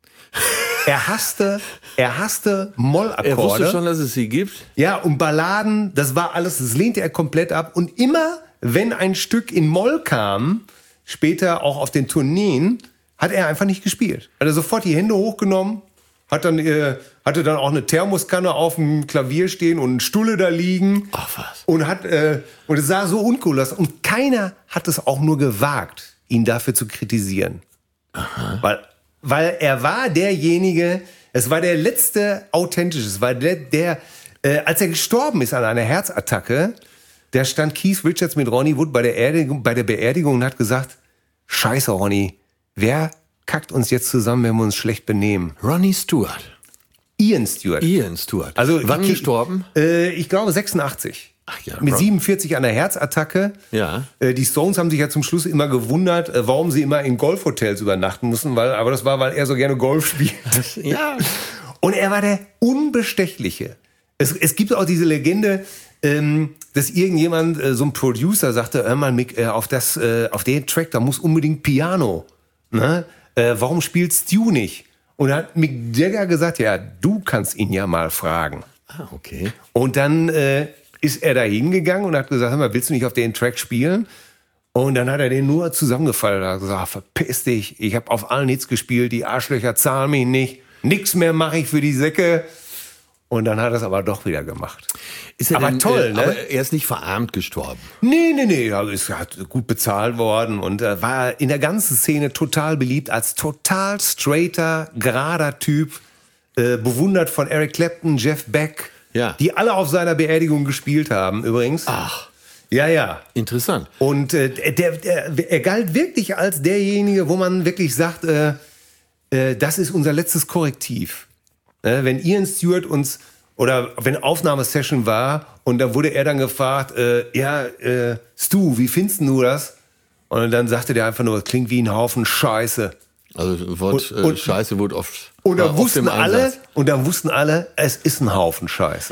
Er hasste, er hasste Mollakkorde. Er wusste schon, dass es sie gibt. Ja, und Balladen, das war alles, das lehnte er komplett ab. Und immer, wenn ein Stück in Moll kam, später auch auf den Tourneen, hat er einfach nicht gespielt. Hat er sofort die Hände hochgenommen, hat dann, äh, hatte dann auch eine Thermoskanne auf dem Klavier stehen und einen Stulle da liegen. Ach was. Und hat, äh, und es sah so uncool aus. Und keiner hat es auch nur gewagt, ihn dafür zu kritisieren. Aha. Weil, weil er war derjenige, es war der letzte authentische, es war der, der äh, als er gestorben ist an einer Herzattacke, da stand Keith Richards mit Ronnie Wood bei der, Erdigung, bei der Beerdigung und hat gesagt, Scheiße Ronnie, wer kackt uns jetzt zusammen, wenn wir uns schlecht benehmen? Ronnie Stewart. Ian Stewart. Ian Stewart. Also, wann die- gestorben? Äh, ich glaube sechsundachtzig. Ach ja, Mit Ron- siebenundvierzig an der Herzattacke. Ja. Äh, die Stones haben sich ja zum Schluss immer gewundert, äh, warum sie immer in Golfhotels übernachten mussten, weil, aber das war, weil er so gerne Golf spielt. Ja. Und er war der Unbestechliche. Es, es gibt auch diese Legende, ähm, dass irgendjemand, äh, so ein Producer, sagte, hör mal, Mick, äh, auf, das, äh, auf den Track, da muss unbedingt Piano. Ne? Äh, warum spielt Stu nicht? Und da hat Mick Jagger gesagt, ja, du kannst ihn ja mal fragen. Ah, okay. Und dann äh, ist er da hingegangen und hat gesagt, hör mal, willst du nicht auf den Track spielen? Und dann hat er den nur zusammengefallen. Er hat gesagt, verpiss dich, ich habe auf allen Hits gespielt, die Arschlöcher zahlen mich nicht, nix mehr mache ich für die Säcke. Und dann hat er es aber doch wieder gemacht. Ist er Aber denn, toll, äh, ne? Aber er ist nicht verarmt gestorben. Nee, nee, nee, er ist hat gut bezahlt worden und äh, war in der ganzen Szene total beliebt als total straighter, gerader Typ, äh, bewundert von Eric Clapton, Jeff Beck, Ja. die alle auf seiner Beerdigung gespielt haben übrigens. Ach, Ja, ja. interessant. Und äh, der, der, er galt wirklich als derjenige, wo man wirklich sagt, äh, äh, das ist unser letztes Korrektiv. Äh, wenn Ian Stewart uns, oder wenn Aufnahmesession war und da wurde er dann gefragt, äh, ja, äh, Stu, wie findest du das? Und dann sagte der einfach nur, klingt wie ein Haufen Scheiße. Also das Wort Und- äh, und- Scheiße wurde oft. Und war dann oft wussten im alle, Einsatz. und dann wussten alle, es ist ein Haufen Scheiße.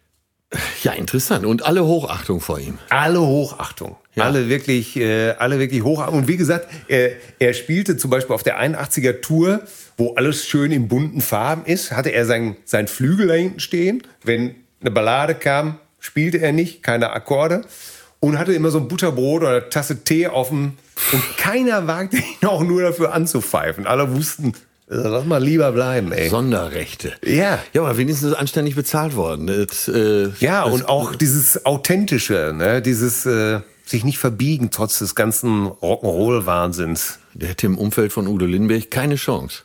Ja, interessant. Und alle Hochachtung vor ihm. Alle Hochachtung. Ja. Alle wirklich, äh, alle wirklich Hochachtung. Und wie gesagt, er, er spielte zum Beispiel auf der einundachtziger Tour, wo alles schön in bunten Farben ist, hatte er sein, sein Flügel da hinten stehen. Wenn eine Ballade kam, spielte er nicht, keine Akkorde. Und hatte immer so ein Butterbrot oder eine Tasse Tee auf dem. Und keiner wagte ihn auch nur dafür anzupfeifen. Alle wussten, Also lass mal lieber bleiben, ey. Sonderrechte. Ja. Ja, aber wenigstens anständig bezahlt worden. Das, äh, Ja, das, und auch dieses Authentische, ne? Dieses äh, sich nicht verbiegen trotz des ganzen Rock'n'Roll-Wahnsinns. Der hätte im Umfeld von Udo Lindenberg keine Chance.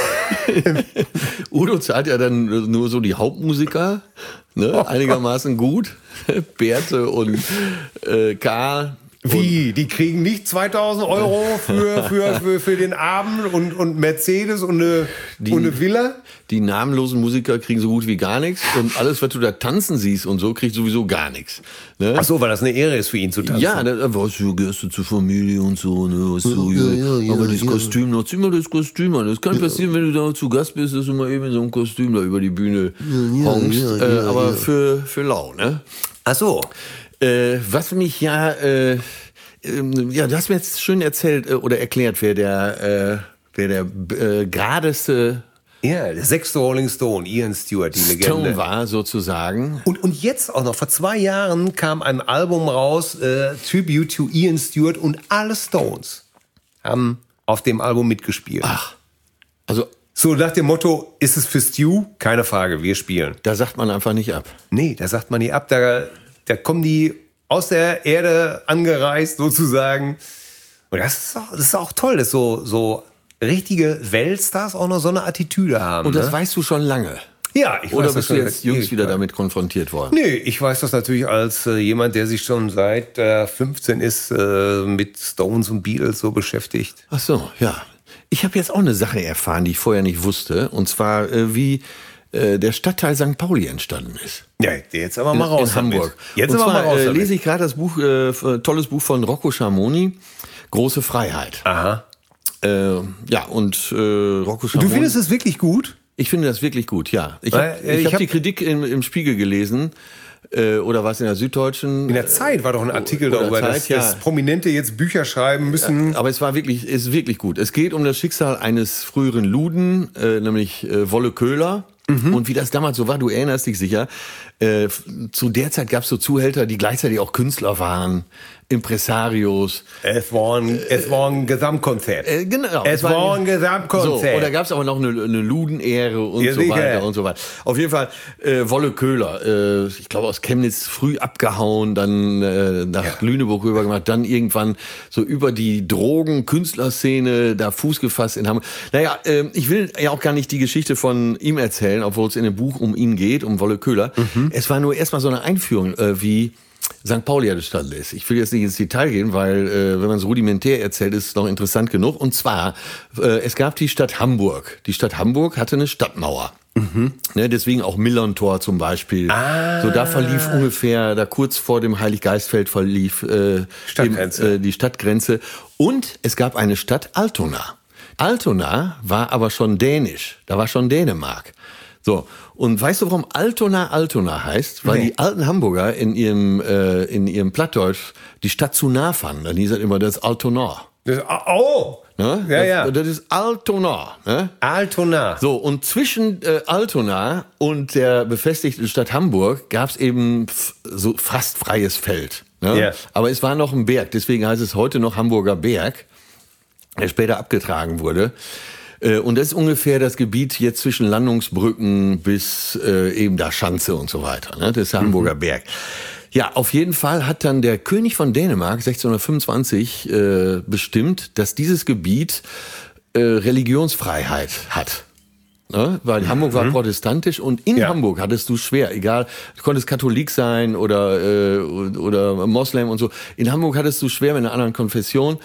Udo zahlt ja dann nur so die Hauptmusiker, ne? Einigermaßen gut. Berthe und äh, Karl. Wie? Die kriegen nicht zweitausend Euro für, für, für, für den Abend und, und Mercedes und eine, Die- und eine Villa? Die namenlosen Musiker kriegen so gut wie gar nichts. Und alles, was du da tanzen siehst und so, kriegt sowieso gar nichts. Ne? Ach so, weil das eine Ehre ist für ihn zu tanzen. Ja, da, was du gehörst du zur Familie und so, ne? Was du, Ja, ja, ja, aber das ja. Kostüm noch, zieh mal das Kostüm an. Das kann passieren, wenn du da zu Gast bist, dass du mal eben in so einem Kostüm da über die Bühne ja, honkst. ja, äh, ja, aber ja. für, für lau, ne? Ach so. Äh, was mich ja, äh, ähm, ja, du hast mir jetzt schön erzählt äh, oder erklärt, wer der, äh, wer der äh, geradeste Ja, der sechste Rolling Stone, Ian Stewart, die Legende. Stone war, sozusagen. Und, und jetzt auch noch, vor zwei Jahren kam ein Album raus, äh, Tribute to Ian Stewart, und alle Stones haben auf dem Album mitgespielt. Ach, also So nach dem Motto, ist es für Stu? Keine Frage, wir spielen. da sagt man einfach nicht ab. Nee, da sagt man nicht ab, da, da kommen die aus der Erde angereist sozusagen. Und das ist auch, das ist auch toll, dass so, so richtige Weltstars auch noch so eine Attitüde haben. Und das ne? weißt du schon lange. Ja, ich Oder weiß bist das du schon jetzt seit jüngst wieder Ewigkeiten. damit konfrontiert worden? Nee, ich weiß das natürlich als äh, jemand, der sich schon seit äh, fünfzehn ist, äh, mit Stones und Beatles so beschäftigt. Ach so, ja. Ich habe jetzt auch eine Sache erfahren, die ich vorher nicht wusste. Und zwar, äh, wie äh, der Stadtteil Sankt Pauli entstanden ist. Ja, jetzt aber mal in, raus in Hamburg. damit. Jetzt und aber zwar mal raus äh, damit. lese ich gerade das Buch, äh, f- tolles Buch von Rocco Schamoni, Große Freiheit. Aha. Äh, ja, und äh, Rocco Du Schamoni. findest es wirklich gut? Ich finde das wirklich gut, ja. Ich Weil, habe äh, ich ich hab hab- die Kritik im, im Spiegel gelesen. Äh, oder was in der Süddeutschen. In der Zeit war doch ein Artikel Oder darüber, Zeit, dass, ja. dass Prominente jetzt Bücher schreiben müssen. Aber es war wirklich, ist wirklich gut. Es geht um das Schicksal eines früheren Luden, äh, nämlich äh, Wolle Köhler. Und wie das damals so war, du erinnerst dich sicher, äh, f- zu der Zeit gab es so Zuhälter, die gleichzeitig auch Künstler waren, Impresarios. Es war ein, es war ein Gesamtkonzert. Äh, genau. Es war ein Gesamtkonzert. So, oder gab es aber noch eine, eine Ludenehre und Ja, so sicher. weiter und so weiter. Auf jeden Fall, äh, Wolle Köhler, äh, ich glaube aus Chemnitz früh abgehauen, dann äh, nach Ja. Lüneburg rüber gemacht, dann irgendwann so über die Drogen-Künstlerszene da Fuß gefasst in Hamburg. Naja, äh, ich will ja auch gar nicht die Geschichte von ihm erzählen, obwohl es in dem Buch um ihn geht, um Wolle Köhler. Mhm. Es war nur erstmal so eine Einführung, äh, wie Sankt Pauli entstanden ist. Ich will jetzt nicht ins Detail gehen, weil äh, wenn man es rudimentär erzählt, ist es noch interessant genug. Und zwar, äh, es gab die Stadt Hamburg. Die Stadt Hamburg hatte eine Stadtmauer. Ne, deswegen auch Millerntor zum Beispiel. Ah. So, da verlief ungefähr, da kurz vor dem Heiliggeistfeld verlief äh, Stadtgrenze. Eben, äh, die Stadtgrenze. Und es gab eine Stadt Altona. Altona war aber schon dänisch. Da war schon Dänemark. So, und weißt du, warum Altona Altona heißt? Weil Nee. die alten Hamburger in ihrem, äh, in ihrem Plattdeutsch die Stadt zu nah fanden. Dann hieß es immer, das ist Altona. Das, oh! Ne? Ja, das, ja. Das ist Altona. Ne? Altona. So, und zwischen äh, Altona und der befestigten Stadt Hamburg gab es eben f- so fast freies Feld. Ne? Ja. Aber es war noch ein Berg, deswegen heißt es heute noch Hamburger Berg, der später abgetragen wurde. Äh, und das ist ungefähr das Gebiet jetzt zwischen Landungsbrücken bis äh, eben da Schanze und so weiter. Ne? Das ist der Hamburger Berg. Ja, auf jeden Fall hat dann der König von Dänemark sechzehnhundertfünfundzwanzig äh, bestimmt, dass dieses Gebiet äh, Religionsfreiheit hat. Ne? Weil Hamburg war protestantisch und in Ja. Hamburg hattest du schwer, egal, du konntest Katholik sein oder, äh, oder Moslem und so. In Hamburg hattest du schwer mit einer anderen Konfession.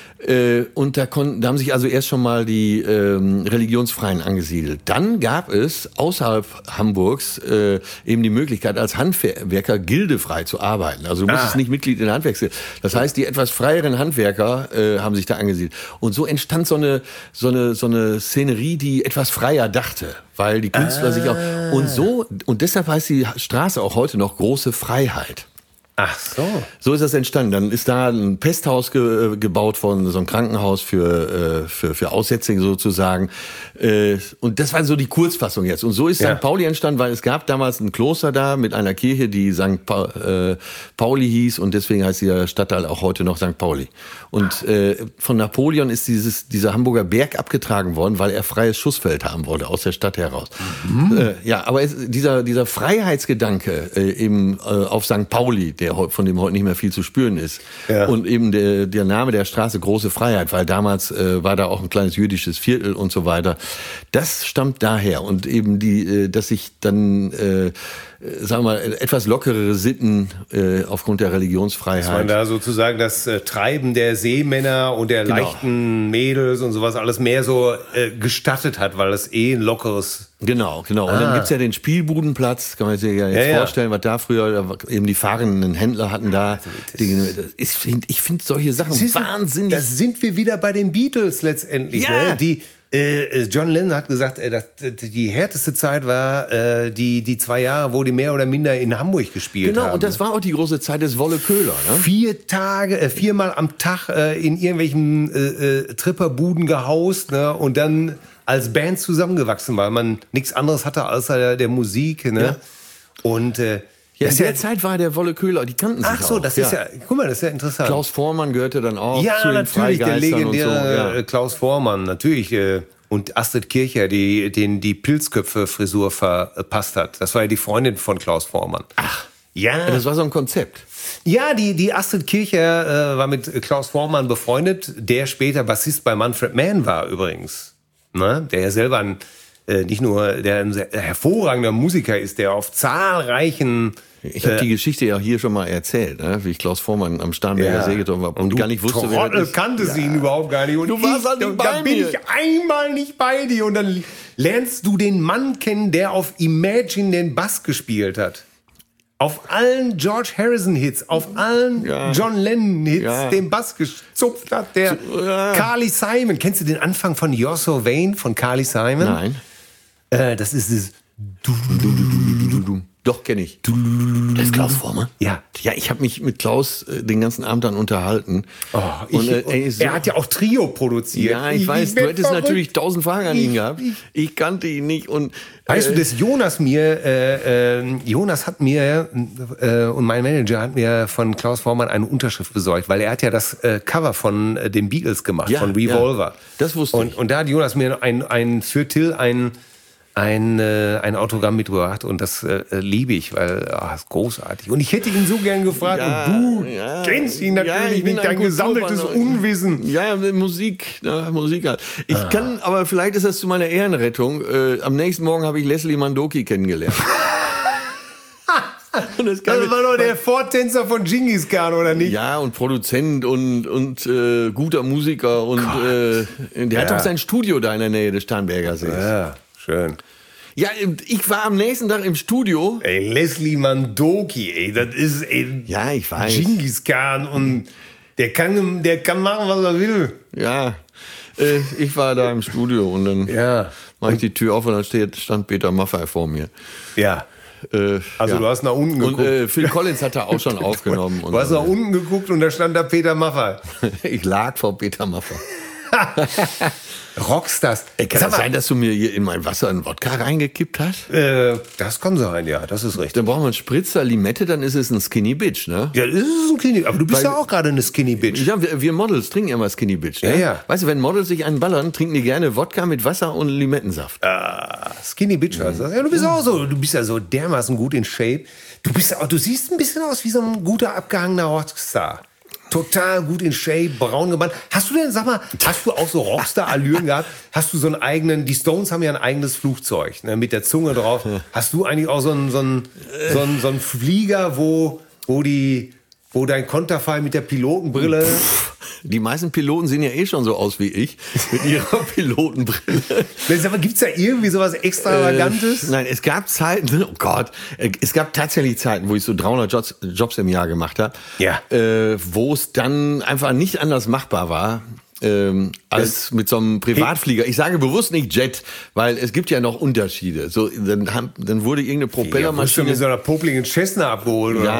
Äh, und da, konnten, da haben sich also erst schon mal die ähm, Religionsfreien angesiedelt. Dann gab es außerhalb Hamburgs äh, eben die Möglichkeit, als Handwerker gildefrei zu arbeiten. Also du musstest Ah. nicht Mitglied in der Handwerksgilde. Das heißt, die etwas freieren Handwerker äh, haben sich da angesiedelt. Und so entstand so eine, so eine, so eine Szenerie, die etwas freier dachte. Weil die Künstler sich auch... Und so, und deshalb heißt die Straße auch heute noch Große Freiheit. Ach so. So ist das entstanden. Dann ist da ein Pesthaus ge- gebaut worden, so ein Krankenhaus für, äh, für, für Aussätzige sozusagen. Äh, und das war so die Kurzfassung jetzt. Und so ist Ja. Sankt Pauli entstanden, weil es gab damals ein Kloster da mit einer Kirche, die Sankt Pa- äh, Pauli hieß. Und deswegen heißt der Stadtteil auch heute noch Sankt Pauli. Und äh, von Napoleon ist dieses, dieser Hamburger Berg abgetragen worden, weil er freies Schussfeld haben wollte, aus der Stadt heraus. Mhm. Äh, ja, aber es, dieser, dieser Freiheitsgedanke äh, eben äh, auf Sankt Pauli, der, von dem heute nicht mehr viel zu spüren ist. Ja. Und eben der, der Name der Straße Große Freiheit, weil damals äh, war da auch ein kleines jüdisches Viertel und so weiter. Das stammt daher. Und eben die, äh, dass sich dann, äh, sagen wir mal, etwas lockerere Sitten äh, aufgrund der Religionsfreiheit. Dass man da sozusagen das äh, Treiben der Seemänner und der Genau. leichten Mädels und sowas alles mehr so äh, gestattet hat, weil es eh ein lockeres... Genau, genau. Und Ah. dann gibt's ja den Spielbudenplatz, kann man sich ja jetzt Ja, ja. vorstellen, was da früher da war eben die fahrenden Händler hatten da. Die, ich finde ich find solche Sachen Siehst du, wahnsinnig. Da sind wir wieder bei den Beatles letztendlich. Ja. Ne? Die, äh, John Lennon hat gesagt, äh, dass die härteste Zeit war äh, die, die zwei Jahre, wo die mehr oder minder in Hamburg gespielt Genau, haben. und das war auch die große Zeit des Wolle Köhler. Ne? Vier Tage, äh, viermal am Tag äh, in irgendwelchen äh, äh, Tripperbuden gehaust, ne? Und dann als Band zusammengewachsen, weil man nichts anderes hatte außer der, der Musik. Ne? Ja. Und äh, Ja, das in ist der ja, Zeit war der Wolle Köhler, die kannten sich ach so, auch. das ist ja, guck mal, das ist ja interessant. Klaus Vormann gehörte dann auch Ja, zu den natürlich, der Freigeistern legendäre und so. Ja. äh, Klaus Vormann, natürlich. Äh, und Astrid Kircher, die den die Pilzköpfe-Frisur verpasst hat. Das war ja die Freundin von Klaus Vormann. Ach, ja. Das war so ein Konzept. Ja, die, die Astrid Kircher äh, war mit Klaus Vormann befreundet, der später Bassist bei Manfred Mann war übrigens. Ne? Der ja selber ein, äh, nicht nur der ein sehr hervorragender Musiker ist, der auf zahlreichen... Ich habe die Geschichte ja hier schon mal erzählt, ne? Wie ich Klaus Vormann am Starnberger See getroffen habe und, du gar nicht wusste, wer Trottel das ist. kanntest ihn überhaupt gar nicht. Und Du warst ich, halt nicht da bei bin mir. ich einmal nicht bei dir. Und dann lernst du den Mann kennen, der auf Imagine den Bass gespielt hat. Auf allen George Harrison-Hits, auf allen Ja. John Lennon-Hits Ja. den Bass gezupft hat. Der Ja. Carly Simon. Kennst du den Anfang von You're So Vain von Carly Simon? Nein. Äh, das ist das... Doch, kenne ich. Das ist Klaus Vormann? Ja. Ja, ich habe mich mit Klaus äh, den ganzen Abend dann unterhalten. Oh, ich, und, äh, ey, so- er hat ja auch Trio produziert. Ja, ich, weiß, du werd hättest verrückt. natürlich tausend Fragen an ihn Ich- gehabt. ich- Ich kannte ihn nicht und Weißt äh, du, dass Jonas mir, äh, äh, Jonas hat mir äh, und mein Manager hat mir von Klaus Vormann eine Unterschrift besorgt, weil er hat ja das äh, Cover von äh, den Beatles gemacht, Ja, von Revolver. ja, das wusste und, ich. Und da hat Jonas mir ein, ein für Till ein ein, äh, ein Autogramm mitgebracht und das äh, liebe ich, weil ah, das ist großartig. Und ich hätte ihn so gern gefragt Ja, und du ja. kennst ihn natürlich Ja, ich bin nicht, ein dein gesammeltes Kulturwanderer. Unwissen. Ja, Musik, na, Musik halt. Ich kann, aber vielleicht ist das zu meiner Ehrenrettung. Äh, am nächsten Morgen habe ich Leslie Mandoki kennengelernt. Und das kann Das mir- war doch der Vortänzer von Genghis Khan, oder nicht? Ja, und Produzent und, und äh, guter Musiker. Und äh, der hat Ja. doch sein Studio da in der Nähe des Starnberger Sees. Ja, schön. Ja, ich war am nächsten Tag im Studio. Ey, Leslie Mandoki, ey, das ist ey, Ja, ich weiß. Genghis Khan und der kann, der kann machen, was er will. Ja, äh, ich war da im Studio und dann Ja. mach ich die Tür auf und dann steht, stand Peter Maffay vor mir. Ja. Äh, Also ja. du hast nach unten Und geguckt. äh, Phil Collins hat er auch schon aufgenommen. Und du hast so. nach unten geguckt und da stand da Peter Maffay. Ich lag vor Peter Maffay. Rockstars. Ey, kann Sag das mal, sein, dass du mir hier in mein Wasser einen Wodka reingekippt hast? äh, das kann sein, ja, das ist richtig. Dann brauchen wir einen Spritzer Limette, dann ist es ein Skinny Bitch, ne? Ja, das ist ein Skinny, aber du bist Weil- ja auch gerade eine Skinny Bitch. Ja, wir, wir Models trinken ja mal Skinny Bitch, ne? Ja, ja. Weißt du, wenn Models sich einen ballern, trinken die gerne Wodka mit Wasser und Limettensaft. Ah, Skinny Bitch heißt das. Ja, du bist auch so, du bist ja so dermaßen gut in Shape. Du bist auch, du siehst ein bisschen aus wie so ein guter abgehangener Rockstar. Total gut in Shape, braun gebannt. Hast du denn, sag mal, hast du auch so Rockstar-Allüren gehabt? Hast du so einen eigenen, die Stones haben ja ein eigenes Flugzeug, ne, mit der Zunge drauf. Hast du eigentlich auch so einen, so einen, so einen, so einen Flieger, wo, wo die, wo dein Konterfei mit der Pilotenbrille... Die meisten Piloten sehen ja eh schon so aus wie ich, mit ihrer Pilotenbrille. Sag mal, gibt's da irgendwie sowas Extravagantes? Äh, nein, es gab Zeiten, oh Gott, äh, es gab tatsächlich Zeiten, wo ich so dreihundert Jobs, Jobs im Jahr gemacht habe, Ja. äh, wo es dann einfach nicht anders machbar war. Ähm, als mit so einem Privatflieger. Ich sage bewusst nicht Jet, weil es gibt ja noch Unterschiede. So, dann, haben, dann wurde irgendeine Ja, wurdest du Propellermaschine. mit so einer popligen Cessna abgeholt oder Ja, was?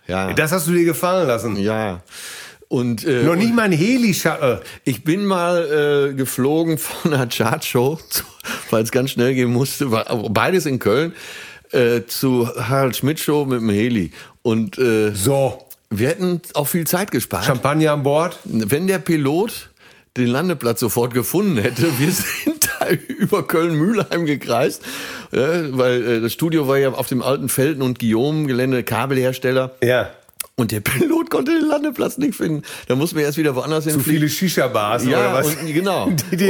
ja. Das hast du dir gefallen lassen. Ja. Und, äh, Noch nicht mal ein Heli-Shuttle. Ich bin mal äh, geflogen von einer Chartshow, weil es ganz schnell gehen musste, war beides in Köln, äh, zu Harald Schmidt Show mit dem Heli. Und äh, So. wir hätten auch viel Zeit gespart. Champagner an Bord. Wenn der Pilot den Landeplatz sofort gefunden hätte, wir sind da über Köln-Mühlheim gekreist, ja, weil äh, das Studio war ja auf dem alten Felten- und Guillaume-Gelände, Kabelhersteller. Ja. Und der Pilot konnte den Landeplatz nicht finden. Da mussten wir erst wieder woanders hin. Zu viele Shisha-Bars ja, oder was? Und, genau. Die den,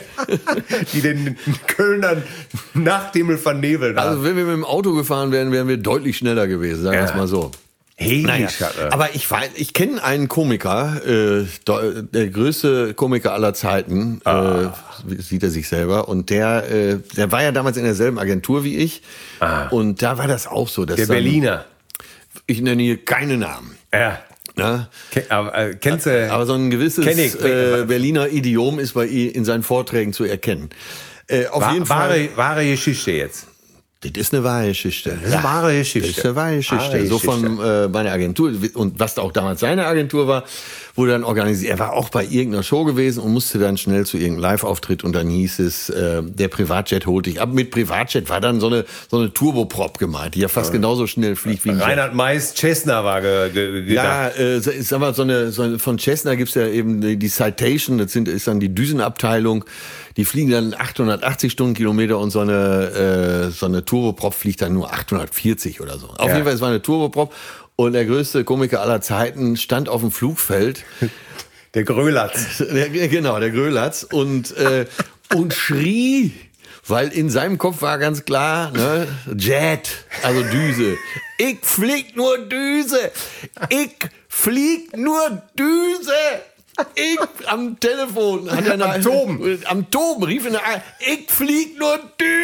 die den Kölnern Nachthimmel vernebelt haben. Also wenn wir mit dem Auto gefahren wären, wären wir deutlich schneller gewesen, sagen wir Ja. es mal so. Hey, Naja, Shuttle. aber ich weiß, ich kenne einen Komiker, äh, der größte Komiker aller Zeiten, ah. äh, sieht er sich selber, und der, äh, der war ja damals in derselben Agentur wie ich, ah. und da war das auch so. Dass Der dann, Berliner. Ich nenne hier keine Namen. Ja. Na? Ke- aber, äh, kennst du? Aber so ein gewisses Kenn ich. äh, Berliner Idiom ist bei ihm in seinen Vorträgen zu erkennen. Äh, auf Wa- jeden Fall. wahre, wahre Geschichte jetzt. Das ist eine wahre Geschichte. Das ist eine wahre Geschichte. Das ist eine wahre Geschichte. Wahre So von Geschichte. äh, meiner Agentur. Und was auch damals seine Agentur war, wurde dann organisiert. Er war auch bei irgendeiner Show gewesen und musste dann schnell zu irgendeinem Live-Auftritt. Und dann hieß es, äh, der Privatjet holt dich ab. Mit Privatjet war dann so eine, so eine Turboprop gemeint, die ja fast ja. genauso schnell fliegt wie ein Jet. Reinhard Meist, Cessna war ge- ge- gedacht. Ja, äh, sag mal, so eine, so eine, von Cessna gibt's ja eben die, die Citation, das sind, ist dann die Düsenabteilung. Die fliegen dann achthundertachtzig Stundenkilometer und so eine, äh, so eine Turboprop fliegt dann nur achthundertvierzig oder so. Auf Ja. jeden Fall, es war eine Turboprop und der größte Komiker aller Zeiten stand auf dem Flugfeld. Der Grölatz. Der, genau, der Grölatz und, äh, und schrie, weil in seinem Kopf war ganz klar, ne, Jet, also Düse. Ich flieg nur Düse. Ich flieg nur Düse. Ich am Telefon, hat er Am Toben. am Toben rief in der A- ich flieg nur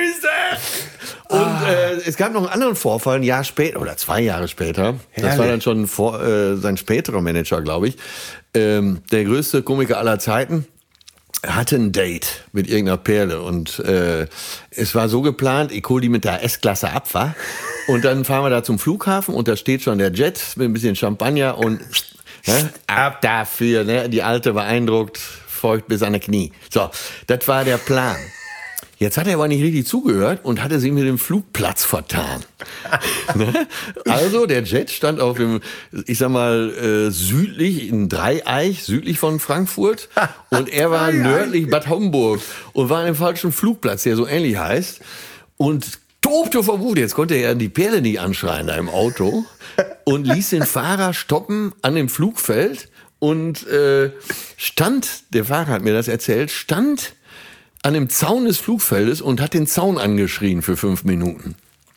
Düse. Und Ah. äh, es gab noch einen anderen Vorfall, ein Jahr später oder zwei Jahre später. Das Herrlich. war dann schon vor, äh, sein späterer Manager, glaube ich. Ähm, der größte Komiker aller Zeiten hatte ein Date mit irgendeiner Perle und äh, es war so geplant, ich hole die mit der S-Klasse ab, wa? Und dann fahren wir da zum Flughafen und da steht schon der Jet mit ein bisschen Champagner und ne, ab dafür, ne? Die Alte beeindruckt, feucht bis an die Knie. So, das war der Plan. Jetzt hat er aber nicht richtig zugehört und hatte sich mit dem Flugplatz vertan. Ne? Also der Jet stand auf dem, ich sag mal, äh, südlich, in Dreieich, südlich von Frankfurt. Und er war nördlich Bad Homburg und war an dem falschen Flugplatz, der so ähnlich heißt. Und tobte vor Wut. Jetzt konnte er die Perle nicht anschreien da im Auto und ließ den Fahrer stoppen an dem Flugfeld und äh, stand, der Fahrer hat mir das erzählt, stand an dem Zaun des Flugfeldes und hat den Zaun angeschrien für fünf Minuten.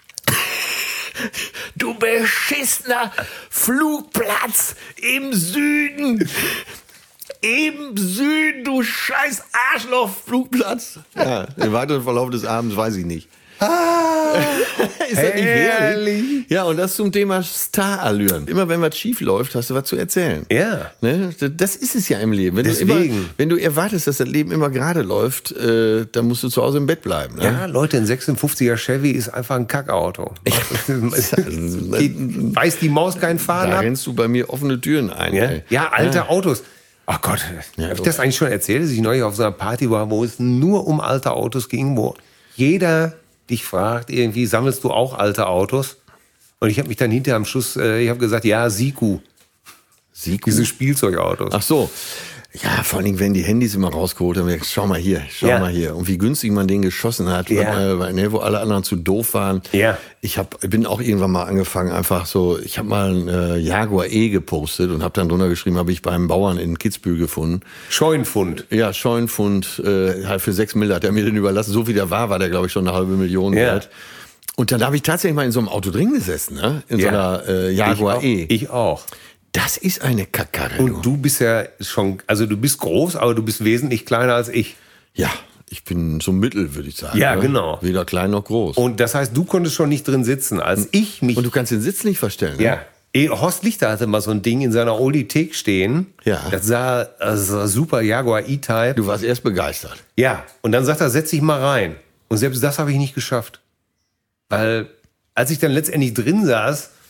Du beschissener Flugplatz im Süden! Im Süden, du scheiß Arschloch-Flugplatz! Ja, im weiteren Verlauf des Abends weiß ich nicht. Ah, ist das nicht herrlich? Ja, und das zum Thema Starallüren. Immer wenn was schief läuft, hast du was zu erzählen. Ja. Ne? Das ist es ja im Leben. Wenn Deswegen. Du immer, wenn du erwartest, dass das Leben immer gerade läuft, äh, dann musst du zu Hause im Bett bleiben. Ne? Ja, Leute, ein sechsundfünfziger Chevy ist einfach ein Kackauto. Geht, weiß die Maus keinen Fahren Da ab? rennst du bei mir offene Türen ein. Ja, ey. ja alte Autos. Ach Gott, Ja, habe ich das eigentlich schon erzählt, dass ich neulich auf so einer Party war, wo es nur um alte Autos ging, wo jeder dich fragt, irgendwie, sammelst du auch alte Autos? Und ich habe mich dann hinterher am Schluss, äh, ich habe gesagt, ja, Siku. Siku? Diese Spielzeugautos. Ach so. Ja, vor allen Dingen, wenn die Handys immer rausgeholt haben, schau mal hier, schau Ja. mal hier. Und wie günstig man den geschossen hat, Ja. weil, ne, wo alle anderen zu doof waren. Ja. Ich hab, bin auch irgendwann mal angefangen, einfach so, ich habe mal ein äh, Jaguar E gepostet und habe dann drunter geschrieben, habe ich beim Bauern in Kitzbühel gefunden. Scheunenfund. Ja, Scheunenfund, äh, halt für sechs Mille hat er mir den überlassen. So wie der war, war der, glaube ich, schon eine halbe Million Ja. wert. Und dann habe ich tatsächlich mal in so einem Auto drin gesessen, ne? In Ja. so einer äh, Jaguar ich auch, E. Ich auch. Das ist eine Kackkarre. Und du bist ja schon, also du bist groß, aber du bist wesentlich kleiner als ich. Ja, ich bin so mittel, würde ich sagen. Ja, ne? genau. Weder klein noch groß. Und, Und das heißt, du konntest schon nicht drin sitzen, als ich mich... du kannst den Sitz nicht verstellen. Ne? Ja. Eh, Horst Lichter hatte mal so ein Ding in seiner Oldie-Thek stehen. Ja. Das sah, das sah super, Jaguar E-Type. Du warst erst begeistert. Ja. Und dann sagt er, setz dich mal rein. Und selbst das habe ich nicht geschafft. Weil, als ich dann letztendlich drin saß,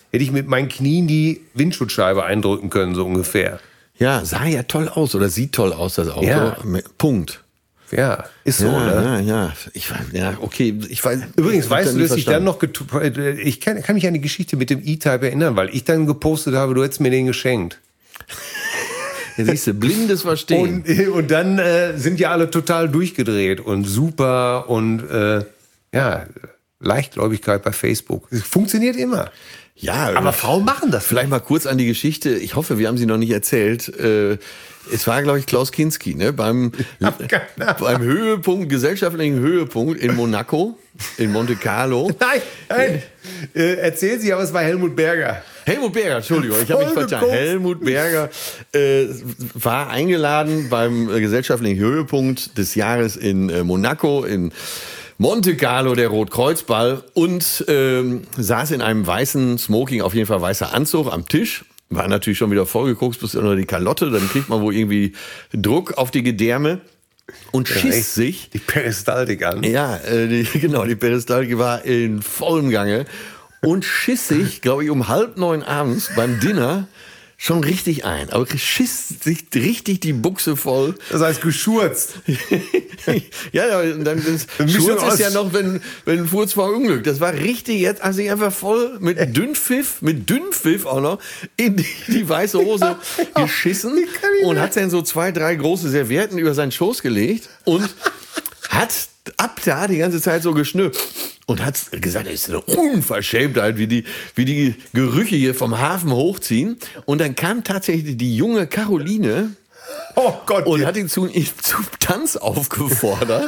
hätte ich mit meinen Knien die Windschutzscheibe eindrücken können, so ungefähr. Ja, sah ja toll aus oder sieht toll aus, das Auto. Ja. Punkt. Ja, ist so, ja, ne? Ja, ja. Ich, ja, okay. Ich weiß, Übrigens, ich weißt du, dass ich dann verstanden. noch, get- ich kann, kann mich an die Geschichte mit dem E-Type erinnern, weil ich dann gepostet habe, du hättest mir den geschenkt. Ja, siehst du, blindes Verstehen. Und, und dann äh, sind ja alle total durchgedreht und super und äh, ja, Leichtgläubigkeit bei Facebook. Es funktioniert immer. Ja, Aber Frauen machen das vielleicht mal kurz an die Geschichte. Ich hoffe, wir haben sie noch nicht erzählt. Äh, es war, glaube ich, Klaus Kinski, ne? Beim, beim Höhepunkt, gesellschaftlichen Höhepunkt in Monaco, in Monte Carlo. Nein, nein. Äh, erzähl sie, aber es war Helmut Berger. Helmut Berger, Entschuldigung, ich habe mich Voll verstanden. gekokst. Helmut Berger äh, war eingeladen beim äh, gesellschaftlichen Höhepunkt des Jahres in äh, Monaco, in Monte Carlo, der Rotkreuzball, und ähm, saß in einem weißen Smoking, auf jeden Fall weißer Anzug am Tisch. War natürlich schon wieder vollgeguckt bis unter die Kalotte, dann kriegt man wohl irgendwie Druck auf die Gedärme und schießt sich. Die Peristaltik an. Ja, äh, die, genau, die Peristaltik war in vollem Gange und schiss sich, glaube ich, um halb neun abends beim Dinner schon richtig ein. Aber schiss sich richtig die Buchse voll. Das heißt geschurzt. Ja, ja, und dann das Mischung Schurz aus- ist ja noch, wenn, wenn Furz vor Unglück. Das war richtig jetzt, also einfach voll mit Dünnpfiff, mit Dünnpfiff auch noch in die, die weiße Hose geschissen und hat dann so zwei, drei große Servietten über seinen Schoß gelegt und hat ab da die ganze Zeit so geschnürt und hat gesagt, das ist eine Unverschämtheit, wie die, wie die Gerüche hier vom Hafen hochziehen. Und dann kam tatsächlich die junge Caroline Oh Gott. und hat ihn zu, ihn zum Tanz aufgefordert.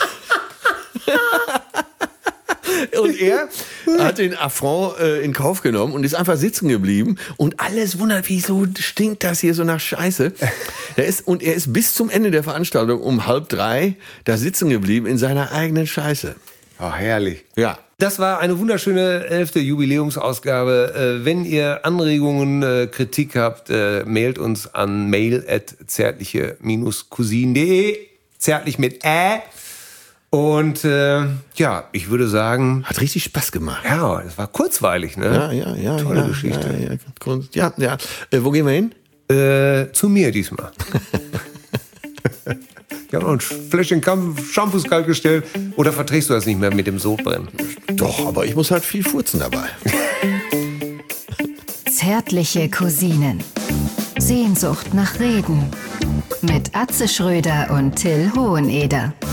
Und er hat den Affront äh, in Kauf genommen und ist einfach sitzen geblieben. Und alles wundert, wieso stinkt das hier so nach Scheiße. Er ist, und er ist bis zum Ende der Veranstaltung um halb drei da sitzen geblieben in seiner eigenen Scheiße. Oh, herrlich. Ja. Das war eine wunderschöne elfte Jubiläumsausgabe. Äh, wenn ihr Anregungen, äh, Kritik habt, äh, mailt uns an mail at zärtliche cousinen punkt de. Zärtlich mit Ä. Und äh, ja, ich würde sagen, Hat richtig Spaß gemacht. ja, es war kurzweilig, ne? Ja, ja, ja. Tolle ja, Geschichte. Ja, ja. Grund- ja, ja. Äh, wo gehen wir hin? Äh, zu mir diesmal. Ich habe noch ein Fläschchen Kam- Shampoos kalt gestellt. Oder verträgst du das nicht mehr mit dem Sodbrennen? Doch, aber ich muss halt viel furzen dabei. Zärtliche Cousinen. Sehnsucht nach Reden. Mit Atze Schröder und Till Hoheneder.